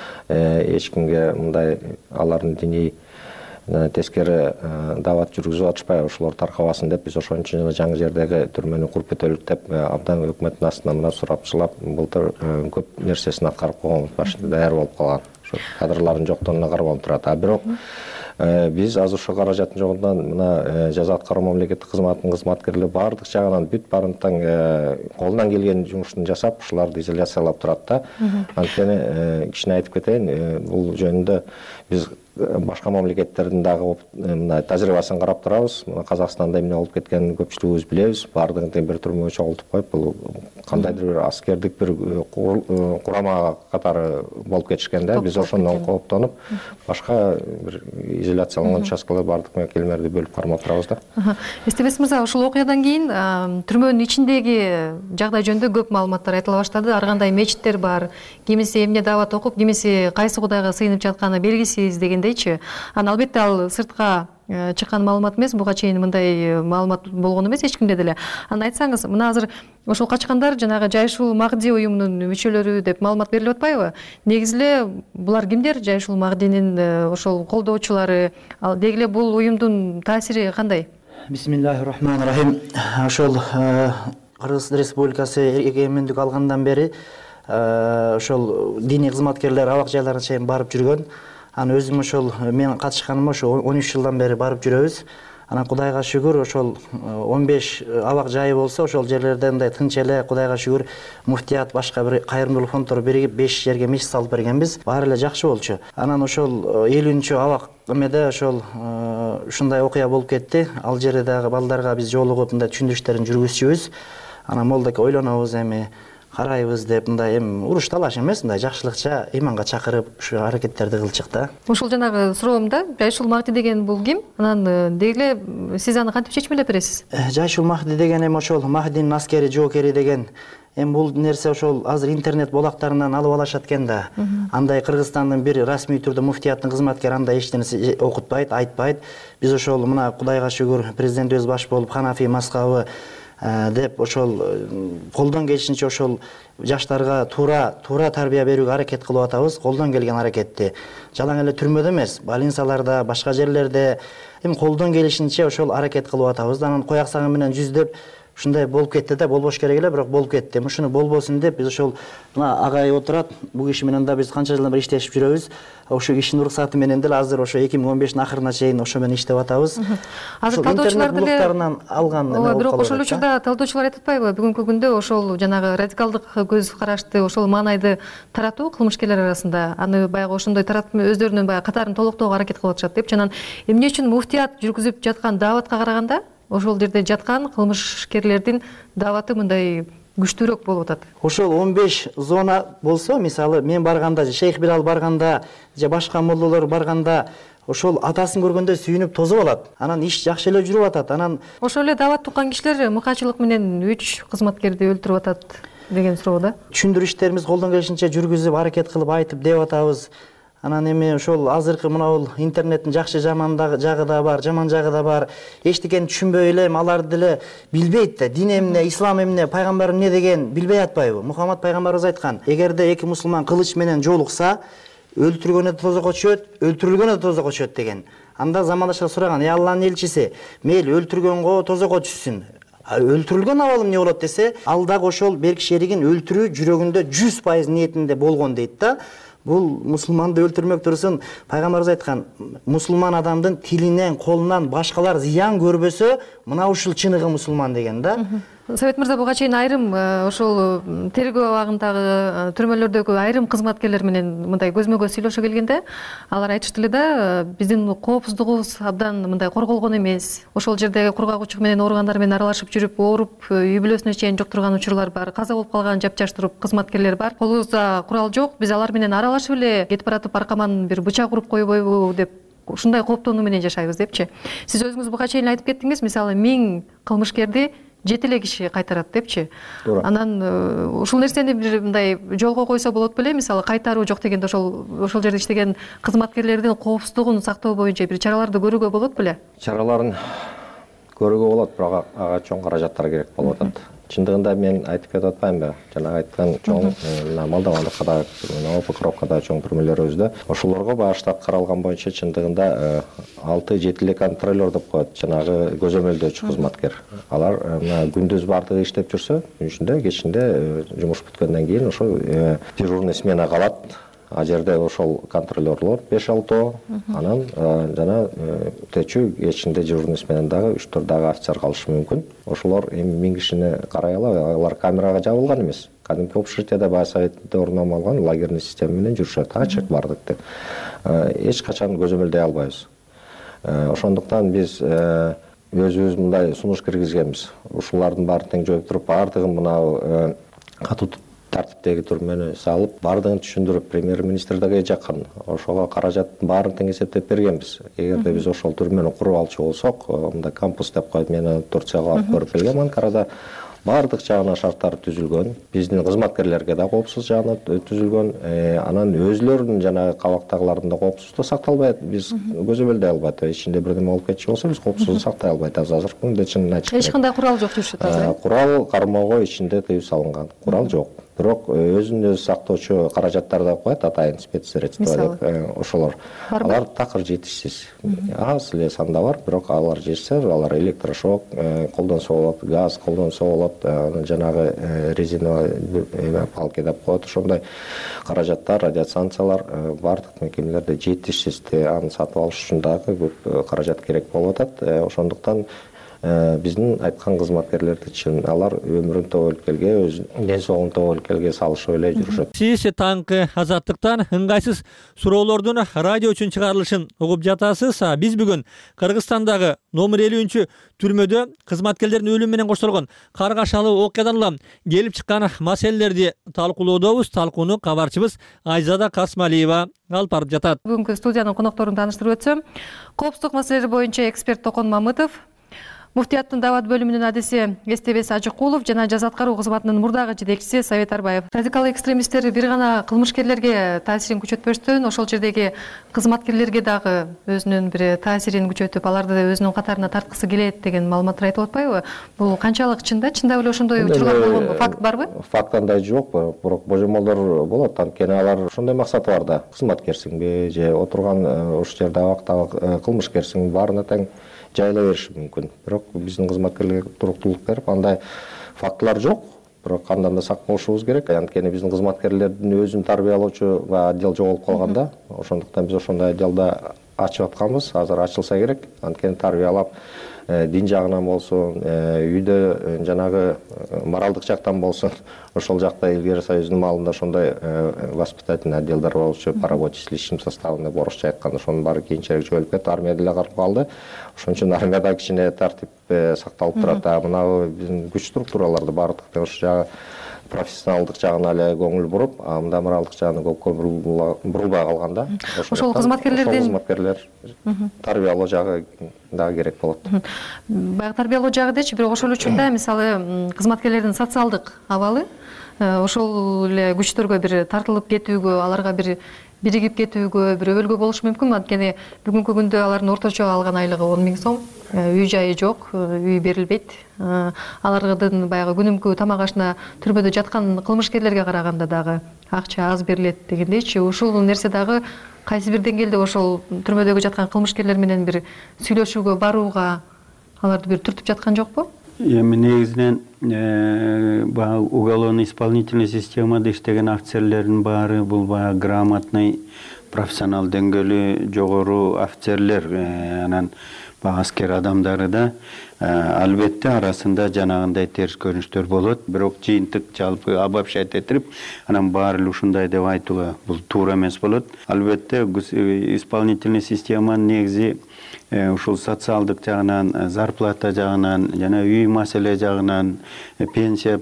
эч кимге мындай алардын диний тескери дават жүргүзүп атышпайбы, ошолор таркабасын деп биз ошон үчүн жаңы жердеги түрмөнү куруп кетелик деп абдан өкмөттүн астынан мына сурапчылап былтыр көп нерсесин аткарып койгонбуз, башында даяр болуп калган. Ошо кадрлардын жоктугуна карабалып турат. А бирок биз азыр ошо каражаттын жогунан мына жаза аткаруу мамлекеттик кызматтын кызматкерлери баардык жагынан бүт барымтаң колунан келген жумушун жасап, ушуларды изоляциялап турат да. Анткени кичине айтып кетейин, бул жөнүндө биз башка мамлекеттердин дагы мына тажрыйбасын карап турабыз. Мына Казакстанда эмне болуп кеткенин көпчүлүгүбүз билебиз. Баардыгын тең бир түрмөгө чогултуп коюп, бул кандайдыр бир аскердик бир курама катары болуп кетишкен да. Биз ошондон кооптонуп, башка бир изоляцияланган участкалар баардык мекемелерди бөлүп кармап турабыз да. Эстебес мырза, ушул окуядан кийин түрмөнүн ичиндеги жагдай жөнүндө көп маалыматтар айтыла баштады. Ар кандай мечиттер бар, кимиси эмне дават окуп, кимиси кайсы кудайга сыйынып жатканы белгисиз дегендейчи. Анан албетте ал сыртка чыккан маалымат эмес, буга чейин мындай маалымат болгон эмес эч кимде деле. Анан айтсаңыз, мына азыр ошол качкандар жанагы Жайшул Махди уюмунун мүчөлөрү деп маалымат берилип атпайбы? Негизи эле булар кимдер? Жайшул Махдинин ошол колдоочулары, ал деги эле бул уюмдун таасири кандай? Бисмиллахир-рахманир-рахим. Ошол Кыргыз Республикасы эгемендик алгандан бери ошол диний кызматкерлер абак жайларына чейин барып жүргөн. Анан өзүм ошол мен катышканыма ошо 13 жылдан бери барып жүрөбүз. Анан Кудайга шүгүр ошол 15 абак жайы болсо, ошол жерлерде мындай тынч эле, Кудайга шүгүр, муфтият башка бир кайрымдуулук фонддор биригип 5 жерге мечит салып бергенбиз. Баары эле жакшы болчу. Анан ошол 50-чү абак эмеде ошол ушундай окуя болуп кетти. Ал жерде дагы балдарга биз жолугуп мындай түшүндүрүштөрүн жүргүзчүбүз. Анан молдоке ойлонобуз, эми карайбыз деп, мындай эми уруш талаш эмес, мындай жакшылыкча иманга чакырып ушу аракеттерди кылчык да. Ушул жанагы суроомда Жайшул Махди деген бул ким? Анан деги эле сиз аны кантип чечмелеп бересиз? Жайшул Махди деген эми ошол Махдинин аскери жоокери деген. Эми бул нерсе ошол азыр интернет булактарынан алып алышат экен да. Андай Кыргызстандын бир расмий түрдө муфтияттын кызматкери андай эч нерсе окутпайт, айтпайт. Биз ошол мына Кудайга шүгүр президент өз баш болуп Ханафи мазхабы деп ошол колдон келишинче ошол жаштарга туура тарбия берүүгө аракет кылып атабыз. Колдон келген аракетти жалаң эле түрмөдө эмес, больницаларда, башка жерлерде эми колдон келишинче ошол аракет кылып атабыз. Анан кояк сагы менен жүздөп ушундай болуп кетти да, болбош керек эле, бирок болуп кетти. Ушуну болбосун деп биз ошол мына агай отурат, бул киши менен да биз канча жылдан бери иштешип жүрөбүз. Ошо кишинин уруксаты менен деле азыр ошо 2015-тин акырына чейин ошо менен иштеп атабыз. Азыр талдоочулар деле блоктарынан алган. Бирок ошол учурда талдоочулар айтып атпайбы, бүгүнкү күндө ошол жанагы радикалдык көз карашты, ошол маанайды таратуу кылмышкерлер арасында, аны баягы ошондой таратып өздөрүнүн баягы катарын толуктоого аракет кылып атышат деп. Анан эмне үчүн муфтият жүргүзүп жаткан дааватка караганда ошол жерде жаткан кылмышкерлердин дааваты мындай күчтүүрөөк болуп атат? Ошол 15 зона болсо, мисалы мен барганда, Шейх Бирал барганда, же башка моллолор барганда, ошол атасын көргөндө сүйүнүп тозуп алат. Анан иш жакшы эле жүрүп атат. Анан ошол эле даават туккан кишилер мыкаачылык менен 3 кызматкерди өлтүрүп атат деген суроо да. Түшүндүрүү иштерибиз колдон келишинче жүргүзүп, аракет кылып айтып деп атабыз. Анан эми ошол азыркы мына интернеттин жакшы жаман жагы да бар, жаман жагы да бар. Эчтекени түшүнбөй эле, алар деле билбейт да. Дин эмне, ислам эмне, пайгамбар эмне деген билбей атпайбы? Мухаммад пайгамбарыбыз айткан, эгерде эки мусулман кылыч менен жолукса, өлтүргөнү да тозокко түшөт, өлтүрүлгөнү да тозокко түшөт деген. Анда замандаштар сураган, Алланын элчиси, мейли өлтүргөнгө тозокко түшсүн. Өлтүрүлгөн абалы эмне болот десе, ал дагы ошол берки шеригин өлтүрүү жүрөгүндө 100% ниетинде болгон дейт да. Бул мусулманды өлтүрмөк турсун, пайгамбарыбыз айткан, мусулман адамдын тилинен, колунан башкалар зыян көрбөсө, мына ушул чыныгы мусулман деген да. Совет мырза, буга чейин айрым ошол тергөө абагындагы түрмөлөрдөгү айрым кызматкерлер менен мындай көзмө-көз сүйлөшө келгенде, алар айтыштı эле да, биздин коопсуздугубуз абдан мындай корголгон эмес. Ошол жердеги кургагучу менен ооругандар менен аралашып жүрүп, ооруп, үй бүлөсүнө чейин жуктурган учурлар бар. Каза болуп калган жапжаш туруп кызматкерлер бар. Колубузда курал жок, биз алар менен аралашып эле кетип баратып аркаман бир бычак уруп койбойбу деп ушундай кооптонуу менен жашайбыз депчи. Сиз өзүңүз буга чейин айтып кеттиңиз, мисалы 1000 кылмышкерди 7 эле киши кайтарат депчи. Анан ушул нерсени бир мындай жолго койсо болот беле? Мисалы кайтаруу жок дегенде ошол жерде иштеген кызматкерлердин коопсуздугун сактоо боюнча бир чараларды көрүүгө болот беле? Чараларын көрүүгө болот, бирок ага чоң каражаттар керек болуп атат. Чындыгында мен айтып кетип атпаймынбы? Жанагы айткан чоң Молдовандыкта, Покровкада чоң түрмөлөрүбүздө ошолорго баштап каралган боюнча чындыгында 6-7 эле контролер деп коет, жанагы көзөмөлдөөчү кызматкер. Алар күндүз бардыгы иштеп жүрсө, түнүшүндө, кечинде жумуш бүткөндөн кийин ошол дежурный смена калат. А жерде ошол контролерлор 5-6, анан жана өтөчү кечинде дежурный сменен дагы 3-4 дагы офицер калышы мүмкүн. Ошолор эми 1000 кишини карай алабы? Алар камерага жабылган эмес. Кадимки общежитияда баа советте орун алган лагерный система менен жүрүшөт. Ачык бардыкты. Эч качан көзөмөлдөй албайбыз. Ошондуктан биз өзүбүз мындай сунуш киргизгенбиз. Ушулардын баарын тең жоюп туруп, баардыгын мына катуу тартиптеги түрмөнү салып, баардыгын түшүндүрүп, премьер-министр дагы жаккан. Ошого каражаттын баарын тең эсептеп бергенбиз. Эгерде биз ошол түрмөнү куруп алчу болсок, мындай кампус деп коюп, мен Турцияга алып көрүп келгем, Анкарада баардык жагына шарттар түзүлгөн, биздин кызматкерлерге да коопсуз жагына түзүлгөн, анан өзүлөрүнүн жанагы кабактагылардын да коопсуздугу сакталбайт. Биз көзөмөлдөй албайт. Ичинде бирдеме болуп кетчү болсо, биз коопсуздугу сактай албайт. Азыркы күндө чынын айтыш керек. Эч кандай курал жок жүрүшөт азыр. Курал кармоого ичинде тыюу салынган. Курал жок. Бирок өзүн өзү сактоочу каражаттар да коет, атайын спецсредства деп ошолор. Алар такыр жетишсиз. Аз эле санда бар, бирок алар жетсе, алар электрошок колдонсо болот, газ колдонсо болот, жанагы резиновый палки деп коет. Ошондой каражаттар, радиостанциялар бардык мекемелерде жетишсиз. Аны сатып алыш үчүн дагы көп каражат керек болуп атат. Ошондуктан биздин айткан кызматкерлерди чын алар өмүрүн тобөлкөлгө, өзүнүн ден соолугун тобөлкөлгө салышып эле жүрүшөт. Сиз таңкы азаттыктан ыңгайсыз суроолордун радио үчүн чыгарылышын угуп жатасыз. Биз бүгүн Кыргызстандагы номер 50 түрмөдө кызматкерлердин өлүмү менен коштолгон каргашалуу окуядан улам келип чыккан маселелерди талкуулоодобуз. Талкууну кабарчыбыз Айзада Касмалиева алып барып жатат. Бүгүнкү студиянын конокторун тааныштырып өтсөм, коопсуздук маселелери боюнча эксперт Токон Мамытов, Муфтияттын даават бөлүмүнүн адиси Эстебес Ажыкулов жана жаза аткаруу кызматынын мурдагы жетекчиси Совет Арбаев. Радикал экстремисттер бир гана кылмышкерлерге таасирин күчөтпөстөн, ошол жердеги кызматкерлерге дагы өзүнүн бир таасирин күчөтүп, аларды өзүнүн катарына тарткысы келет деген маалыматтар айтып атпайбы? Бул канчалык чында? Чындап эле ошондой учурлар болгонбу? Факт барбы? Факт андай жок, бирок божомолдор болот. Анткени алар ошондой максаты бар да. Кызматкерсиңби же отурган ошол жерде абактагы кылмышкерсиң, баарына тең жайыла бериши мүмкүн. Бирок биздин кызматкерлерге туруктуулук берип, андай фактылар жок. Бирок андан да сак болушубуз керек. Анткени биздин кызматкерлердин өзүн тарбиялоочу отдел жоголуп калганда, ошондуктан биз ошондой отделда ачып атканбыз. Азыр ачылса керек. Анткени тарбиялап, дин жагынан болсун, үйдө жанагы моралдык жактан болсун, ошол жакта Илгери Союздун маалында ошондой воспитательный отделдар болчу, по работе с личным составом деп орусча айтканда, ошонун баары кийинчерээк жойулуп кетти. Армия деле калып калды. Ошон үчүн армияда кичине тартип сакталып турат. Мына биздин күч структураларды баардык ошол жагы профессионалдык жагына эле көңүл буруп, мында моралдык жагына көпкө бурулбай калганда, ошол кызматкерлер тарбиялоо жагы дагы керек болот. Баягы тарбиялоо жагы дечи, бирок ошол учурда мисалы кызматкерлердин социалдык абалы ошол эле күчтөргө бир тартылып кетүүгө, аларга бир биригип кетүүгө, бир өбөлгө болушу мүмкүнбү? Анткени бүгүнкү күндө алардын орточо алган айлыгы 10 000 сом, үй жайы жок, үй берилбейт. Алардын баягы күнүмкү тамак ашына түрмөдө жаткан кылмышкерлерге караганда дагы акча аз берилет дегендейчи. Ушул нерсе дагы кайсы бир деңгээлде ошол түрмөдөгү жаткан кылмышкерлер менен бир сүйлөшүүгө барууга аларды бир түртүп жаткан жокпу? Эми негизинен баягы уголовно-исполнительный системада иштеген офицерлердин баары бул баягы грамотный, профессионал деңгээли жогору офицерлер, анан баягы аскер адамдары да албетте арасында жанагындай терс көрүнүштөр болот. Бирок жыйынтык жалпы обобщать этип, анан баары эле ушундай деп айтууга бул туура эмес болот. Албетте исполнительный системанын негизи ушул социалдык жагынан, зарплата жагынан, жана үй маселе жагынан, пенсия,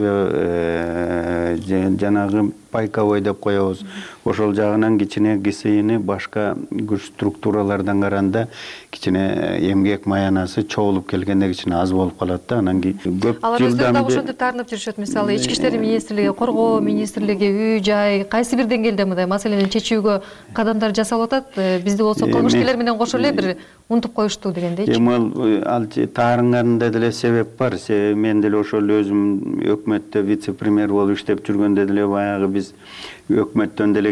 пособие, жанагы пайковой деп коебуз. Ошол жагынан кичине КСИны башка күч структуралардан караганда кичине эмгек маянасы чогулуп келгенде кичине аз болуп калат да. Анан көп алар өздөрү дагы ошентип таарынып жүрүшөт. Мисалы, Ички иштер министрлиги, коргоо министрлиги, үй жай кайсы бир деңгээлде мындай маселени чечүүгө кадамдар жасалып атат. Бизде болсо кылмышкерлер менен кошо эле бир унутуп коюшту дегендейчи. Эми ал таарынганында деле себеп бар. Мен деле ошол өзүм өкмөттө вице-премьер болуп иштеп жүргөндө деле баягы биз өкмөттөн деле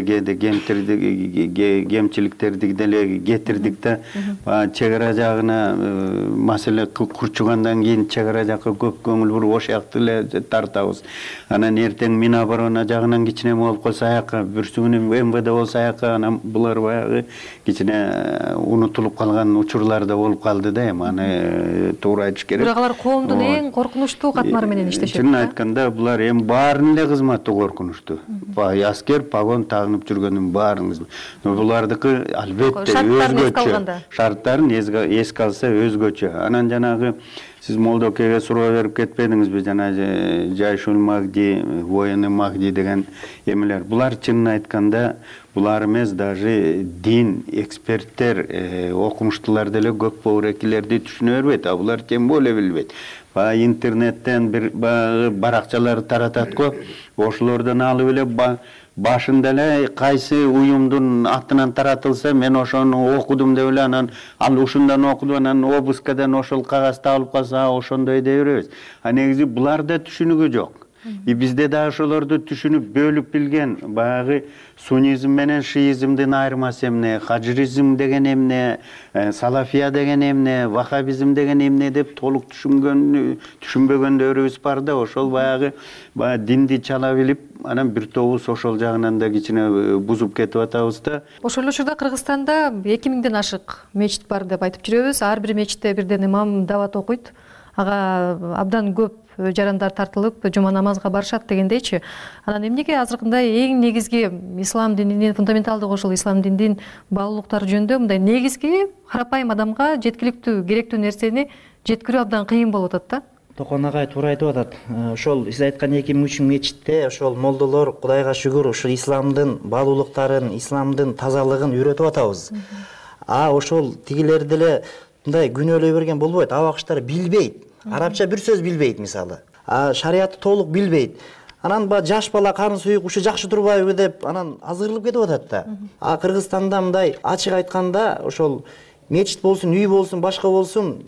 кемчиликтерди деле кетирдик да. Чек ара жагына маселе курчугандан кийин чек ара жакка көп көңүл буруп ошол жакты эле тартабыз. Анан эртең Миноборона жагынан кичине болуп калса аякка, бүрсүгүнү МВД болсо аякка, анан булар баягы кичине унутулуп калган учурлар да болуп калды да. Эми аны туура айтыш керек. Бирок алар коомдун эң коркунучтуу катмары менен иштешет. Чынын айтканда булар эми баарынын эле кызматы коркунучтуу. Аскер погон тагынып жүргөндүн баарыңыз. Но булардыкы албетте өзгөчө. Шарттарын эске алса өзгөчө. Анан жанагы сиз Молдокеге суроо берип кетпедиңизби? Жана Жайшул Магди, военный Магди деген эмелер. Булар чынын айтканда булар эмес, даже дин эксперттер, окумуштуулар деле көп боорекилерди түшүнө бербейт, а булар тем более билбейт. Интернеттен бир баракчалар таратат го, ошолордон алып эле башында эле кайсы уюмдун атынан таратылса, мен ошону окудум деп эле, анан ал ушундан окуду, анан обыскадан ошол кагазды алып калса, ошондой дей беребиз. А негизи буларда түшүнүгү жок. Бизде да ошолорду түшүнүп бөлүп билген, баягы суннизм менен шиизмдин айырмасы эмне, хаджиризм деген эмне, салафия деген эмне, вахабизм деген эмне деп толук түшүнбөгөндөрүбүз бар да. Ошол баягы динди чала билип, анан бир тобус ошол жагынан да кичине бузуп кетип атабыз да. Ошол эле учурда Кыргызстанда 2000ден ашык мечит бар деп айтып жүрөбүз. Ар бир мечитте бирден имам дават окуйт. Ага абдан көп жарандар тартылып, жума намазга барышат дегендейчи. Анан эмнеге азыркындай эң негизги ислам дининин фундаменталдык ошол ислам дининин баалуулуктары жөнүндө мындай негизги карапайым адамга жеткиликтүү, керектүү нерсени жеткирүү абдан кыйын болуп атат да. Токон агай туура айтып атат. Ошол сиз айткан 2003 мечитте ошол молдолор Кудайга шүгүр ушул исламдын баалуулуктарын, исламдын тазалыгын үйрөтүп атабыз. Ошол тигилер деле мындай күнөөлөй берген болбойт. Абак иштери билбейт, арабча бир сөз билбейт мисалы, шариятты толук билбейт. Анан жаш бала карын суюк ушу жакшы турбайбы деп анан азгырылып кетип атат да. Кыргызстанда мындай ачык айтканда ошол мечит болсун, үй болсун, башка болсун,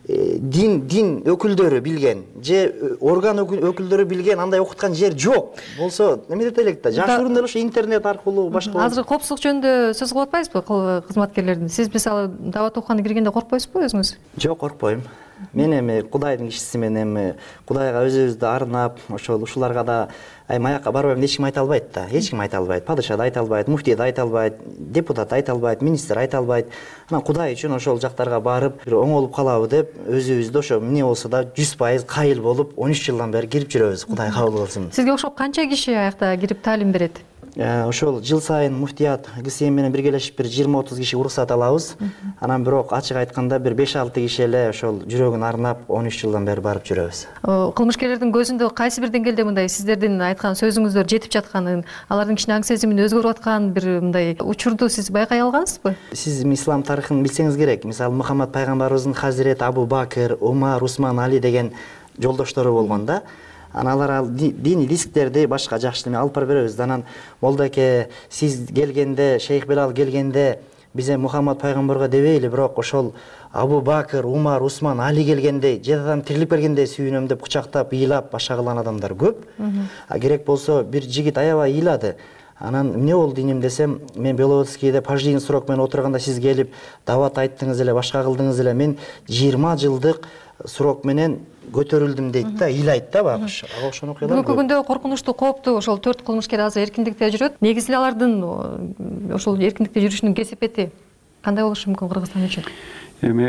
дин өкүлдөрү билген же орган өкүлдөрү билген андай окуткан жер жок болсо эме дете элек да. Жакшы урундар ошо интернет аркылуу башка. Азыр коопсуздук жөнүндө сөз кылып атпайсызбы кызматкерлердин? Сиз мисалы дават окуганы киргенде коркпойсузбу өзүңүз? Жок, коркпойм. Мен эми Кудайдын кишисимин, эми Кудайга өзүбүздү арнап, ушуларга да маякка барбайм деп эч ким айта албайт да. Эч ким айта албайт. Падыша да айта албайт, муфтий да айта албайт, депутат айта албайт, министр айта албайт. Анан Кудай үчүн ошол жактарга барып, оңолуп калабы деп өзүбүздү ошо эмне болсо да 100% кайыл болуп 13 жылдан бери кирип жүрөбүз. Кудай кабыл кылсын. Сизге окшоп канча киши аякта кирип таалим берет? Ошол жыл сайын муфтият ГСМ менен биргелешип бир 20-30 киши уруксат алабыз. Анан бирок ачык айтканда бир 5-6 киши эле ошол жүрөгүн арнап 13 жылдан бери барып жүрөбүз. Кылмышкерлердин көзүндө кайсы бир деңгээлде мындай сиздердин айткан сөзүңүздөр жетип жатканын, алардын кичине аң сезимин өзгөрүп аткан бир мындай учурду сиз байкай алгансызбы? Сиз ислам тарыхын билсеңиз керек. Мисалы Мухаммад пайгамбарыбыздын Хазирет Абу Бакыр, Умар, Усман, Али деген жолдоштору болгон да. Алар диний дисктерди башка жакшы эме алып барып беребиз. Анан молдоке сиз келгенде, Шейх Белал келгенде бизе Мухаммад пайгамбарга дебейли, бирок ошол Абу Бакыр, Умар, Усман, Али келгенде, жадам тирилип келгенде сүйүнөм деп кучактап, ыйлап баша кылган адамдар көп. Керек болсо бир жигит аябай ыйлады. Анан эмне болду дейм десем, мен Беловодскийде пожизненный срок менен отурганда сиз келип дават айттыңыз эле, башка кылдыңыз эле. Мен 20 жылдык срок менен көтөрүлдүм дейт да, ыйлайт да багыш. Ошону окуялар. Бүгүнкү күндө коркунучтуу, кооптуу ошол 4 кылмышкер азыр эркиндикте жүрөт. Негизи алардын ошол эркиндикте жүрүшүнүн кесепети кандай болушу мүмкүн Кыргызстан үчүн? Эми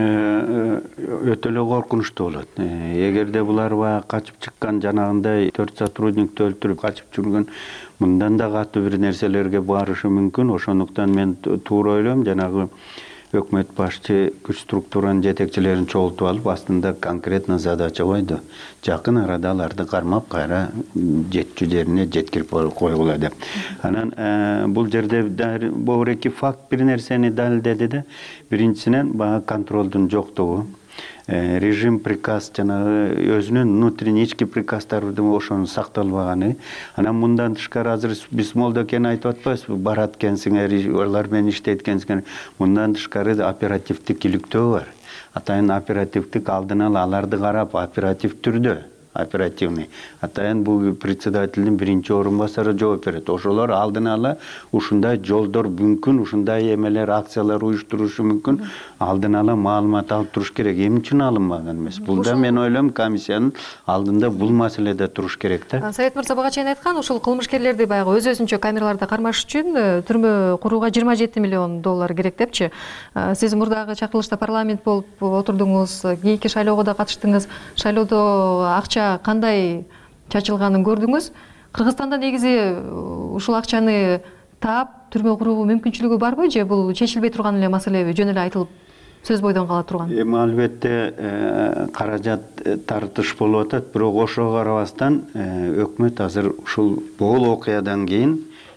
өтө эле коркунучтуу болот. Эгерде булар качып чыккан жанагындай 4 сотрудникти өлтүрүп качып жүргөн, мындан да катуу бир нерселерге барышы мүмкүн. Ошондуктан мен туура ойлойм, жанагы өкмөт башчы күч структуранын жетекчилерин чогултуп алып, астында конкретно задача койду. Жакын арада аларды кармап, кайра жетчү жерине жеткирип койгула деп. Анан бул жерде бул эки факт бир нерсени далилдеди да. Биринчисинен баягы контролдун жоктугу. Режим приказ жанагы өзүнүн внутренний ички приказдардын ошонун сакталбаганы. Анан мындан тышкары азыр биз молдокени айтып атпайбызбы, барат экенсиңер, алар менен иштейт экенсиңер. Мындан тышкары оперативдик иликтөө бар. Атайын оперативдик алдын ала аларды карап, оператив түрдө, оперативный. Атайын бул председателдин биринчи орун басары жооп берет. Ошолор алдын ала ушундай жолдор мүмкүн, ушундай эмелер, акциялар уюштурушу мүмкүн. Алдын ала маалымат алып туруш керек. Эмне үчүн алынбаган эмес? Бул да мен ойлойм комиссиянын алдында бул маселеде туруш керек да. Совет мырза бага чейин айткан, ошол кылмышкерлерди баягы өзүнчө камераларда кармаш үчүн түрмө курууга 27 миллион доллар керек депчи. Сиз мурдагы чакырылышта парламент болуп отурдуңуз, кийинки шайлоого да катыштыңыз. Шайлоодо акча кандай чачылганын көрдүңүз. Кыргызстанда негизи ушул акчаны таап түрмө куруу мүмкүнчүлүгү барбы, же бул чечилбей турган эле маселеби, жөн эле айтылып сөз бойдон кала турган? Эми албетте каражат тартыш болуп атат, бирок ошого карабастан өкмөт азыр ушул бул окуядан кийин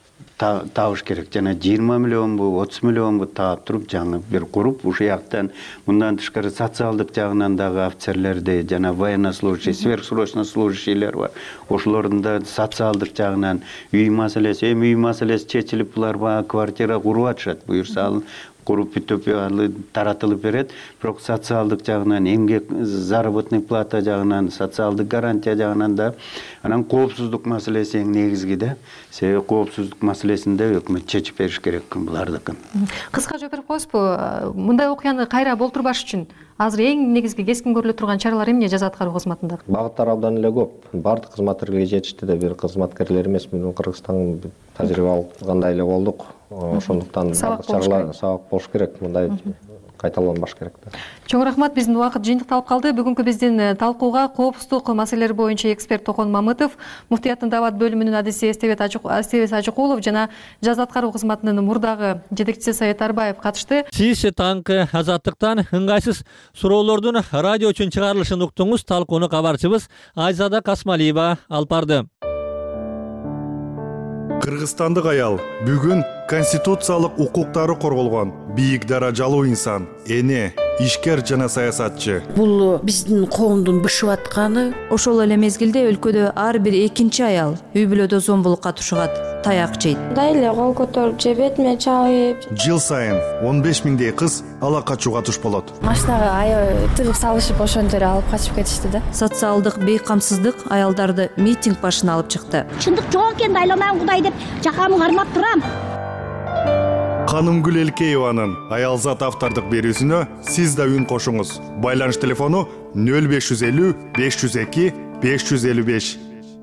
табыш керек. Жана 20 миллионбу, 30 миллионбу таап туруп жаңы бир куруп, ушул жактан мындан тышкары социалдык жагынан дагы офицерлерди, жана военнослужащий, сверхсрочно служащийлер бар. Ошолордун да социалдык жагынан үй маселеси, эми үй маселеси чечилип, булар баягы квартира куруп атышат. Буюрса куруп бүтүп таратылып берет. Бирок социалдык жагынан, эмгек заработный плата жагынан, социалдык гарантия жагынан да, анан коопсуздук маселеси эң негизги да. Себеби коопсуздук маселесинде өкмөт чечип бериш керек булардыкын. Кыска жооп берип коесузбу? Мындай окуяны кайра болтурбаш үчүн азыр эң негизги кескин көрүлө турган чаралар эмне жаза аткаруу кызматында? Багыттар абдан эле көп. Бардык кызматкерлерге жетишти да, бир кызматкерлер эмес, мен Кыргызстандын тажрыйба алгандай эле болдук. Ошондуктан чаралар сабак болуш керек, мындай кайталанбаш керек да. Чоң рахмат, биздин убакыт жыйынтыкталып калды. Бүгүнкү биздин талкууга коопсуздук маселелери боюнча эксперт Токон Мамытов, муфтияттын дават бөлүмүнүн адиси Эстебес Ажыкулов жана жаза аткаруу кызматынын мурдагы жетекчиси Совет Арбаев катышты. Сиз таңкы Азаттыктан ыңгайсыз суроолордун радио үчүн чыгарылышын уктуңуз. Талкууну кабарчыбыз Айзада Касмалиева алып барды. Кыргызстандык аял бүгүн конституциялык укуктары корголгон бийик даражалуу инсан, эне, ишкер жана саясатчы. Бул биздин коомдун бышып атканы. Ошол эле мезгилде өлкөдө ар бир экинчи аял үй бүлөдө зомбулукка тушугат, таяк жейт. Дайле кол көтөрүп же бетиме чабып. Жыл сайын 15 миңдей кыз ала качууга туш болот. Машинага тыгып салышып ошентип алып качып кетишти да. Социалдык бейкамсыздык аялдарды митинг башына алып чыкты. Чындык жок экен, айламан Кудай деп жакамы кармап турам. Канымгүл Элкееванын аялзат автордук берүүсүнө сиз да үн кошуңуз. Байланыш телефону 0550 502 555.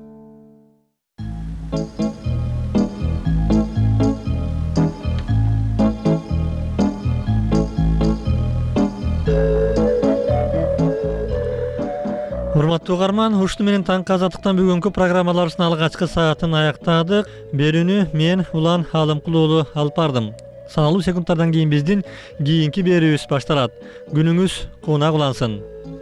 Урматтуу угарман, ушуну менен таңкы азаттыктан бүгүнкү программаларыбыздын алгачкы саатын аяктадык. Берүүнү мен Улан Алымкул уулу алып бардым. Саналуу секундтардан кийин биздин кийинки берүүбүз башталат. Күнүңүз куунак улансын.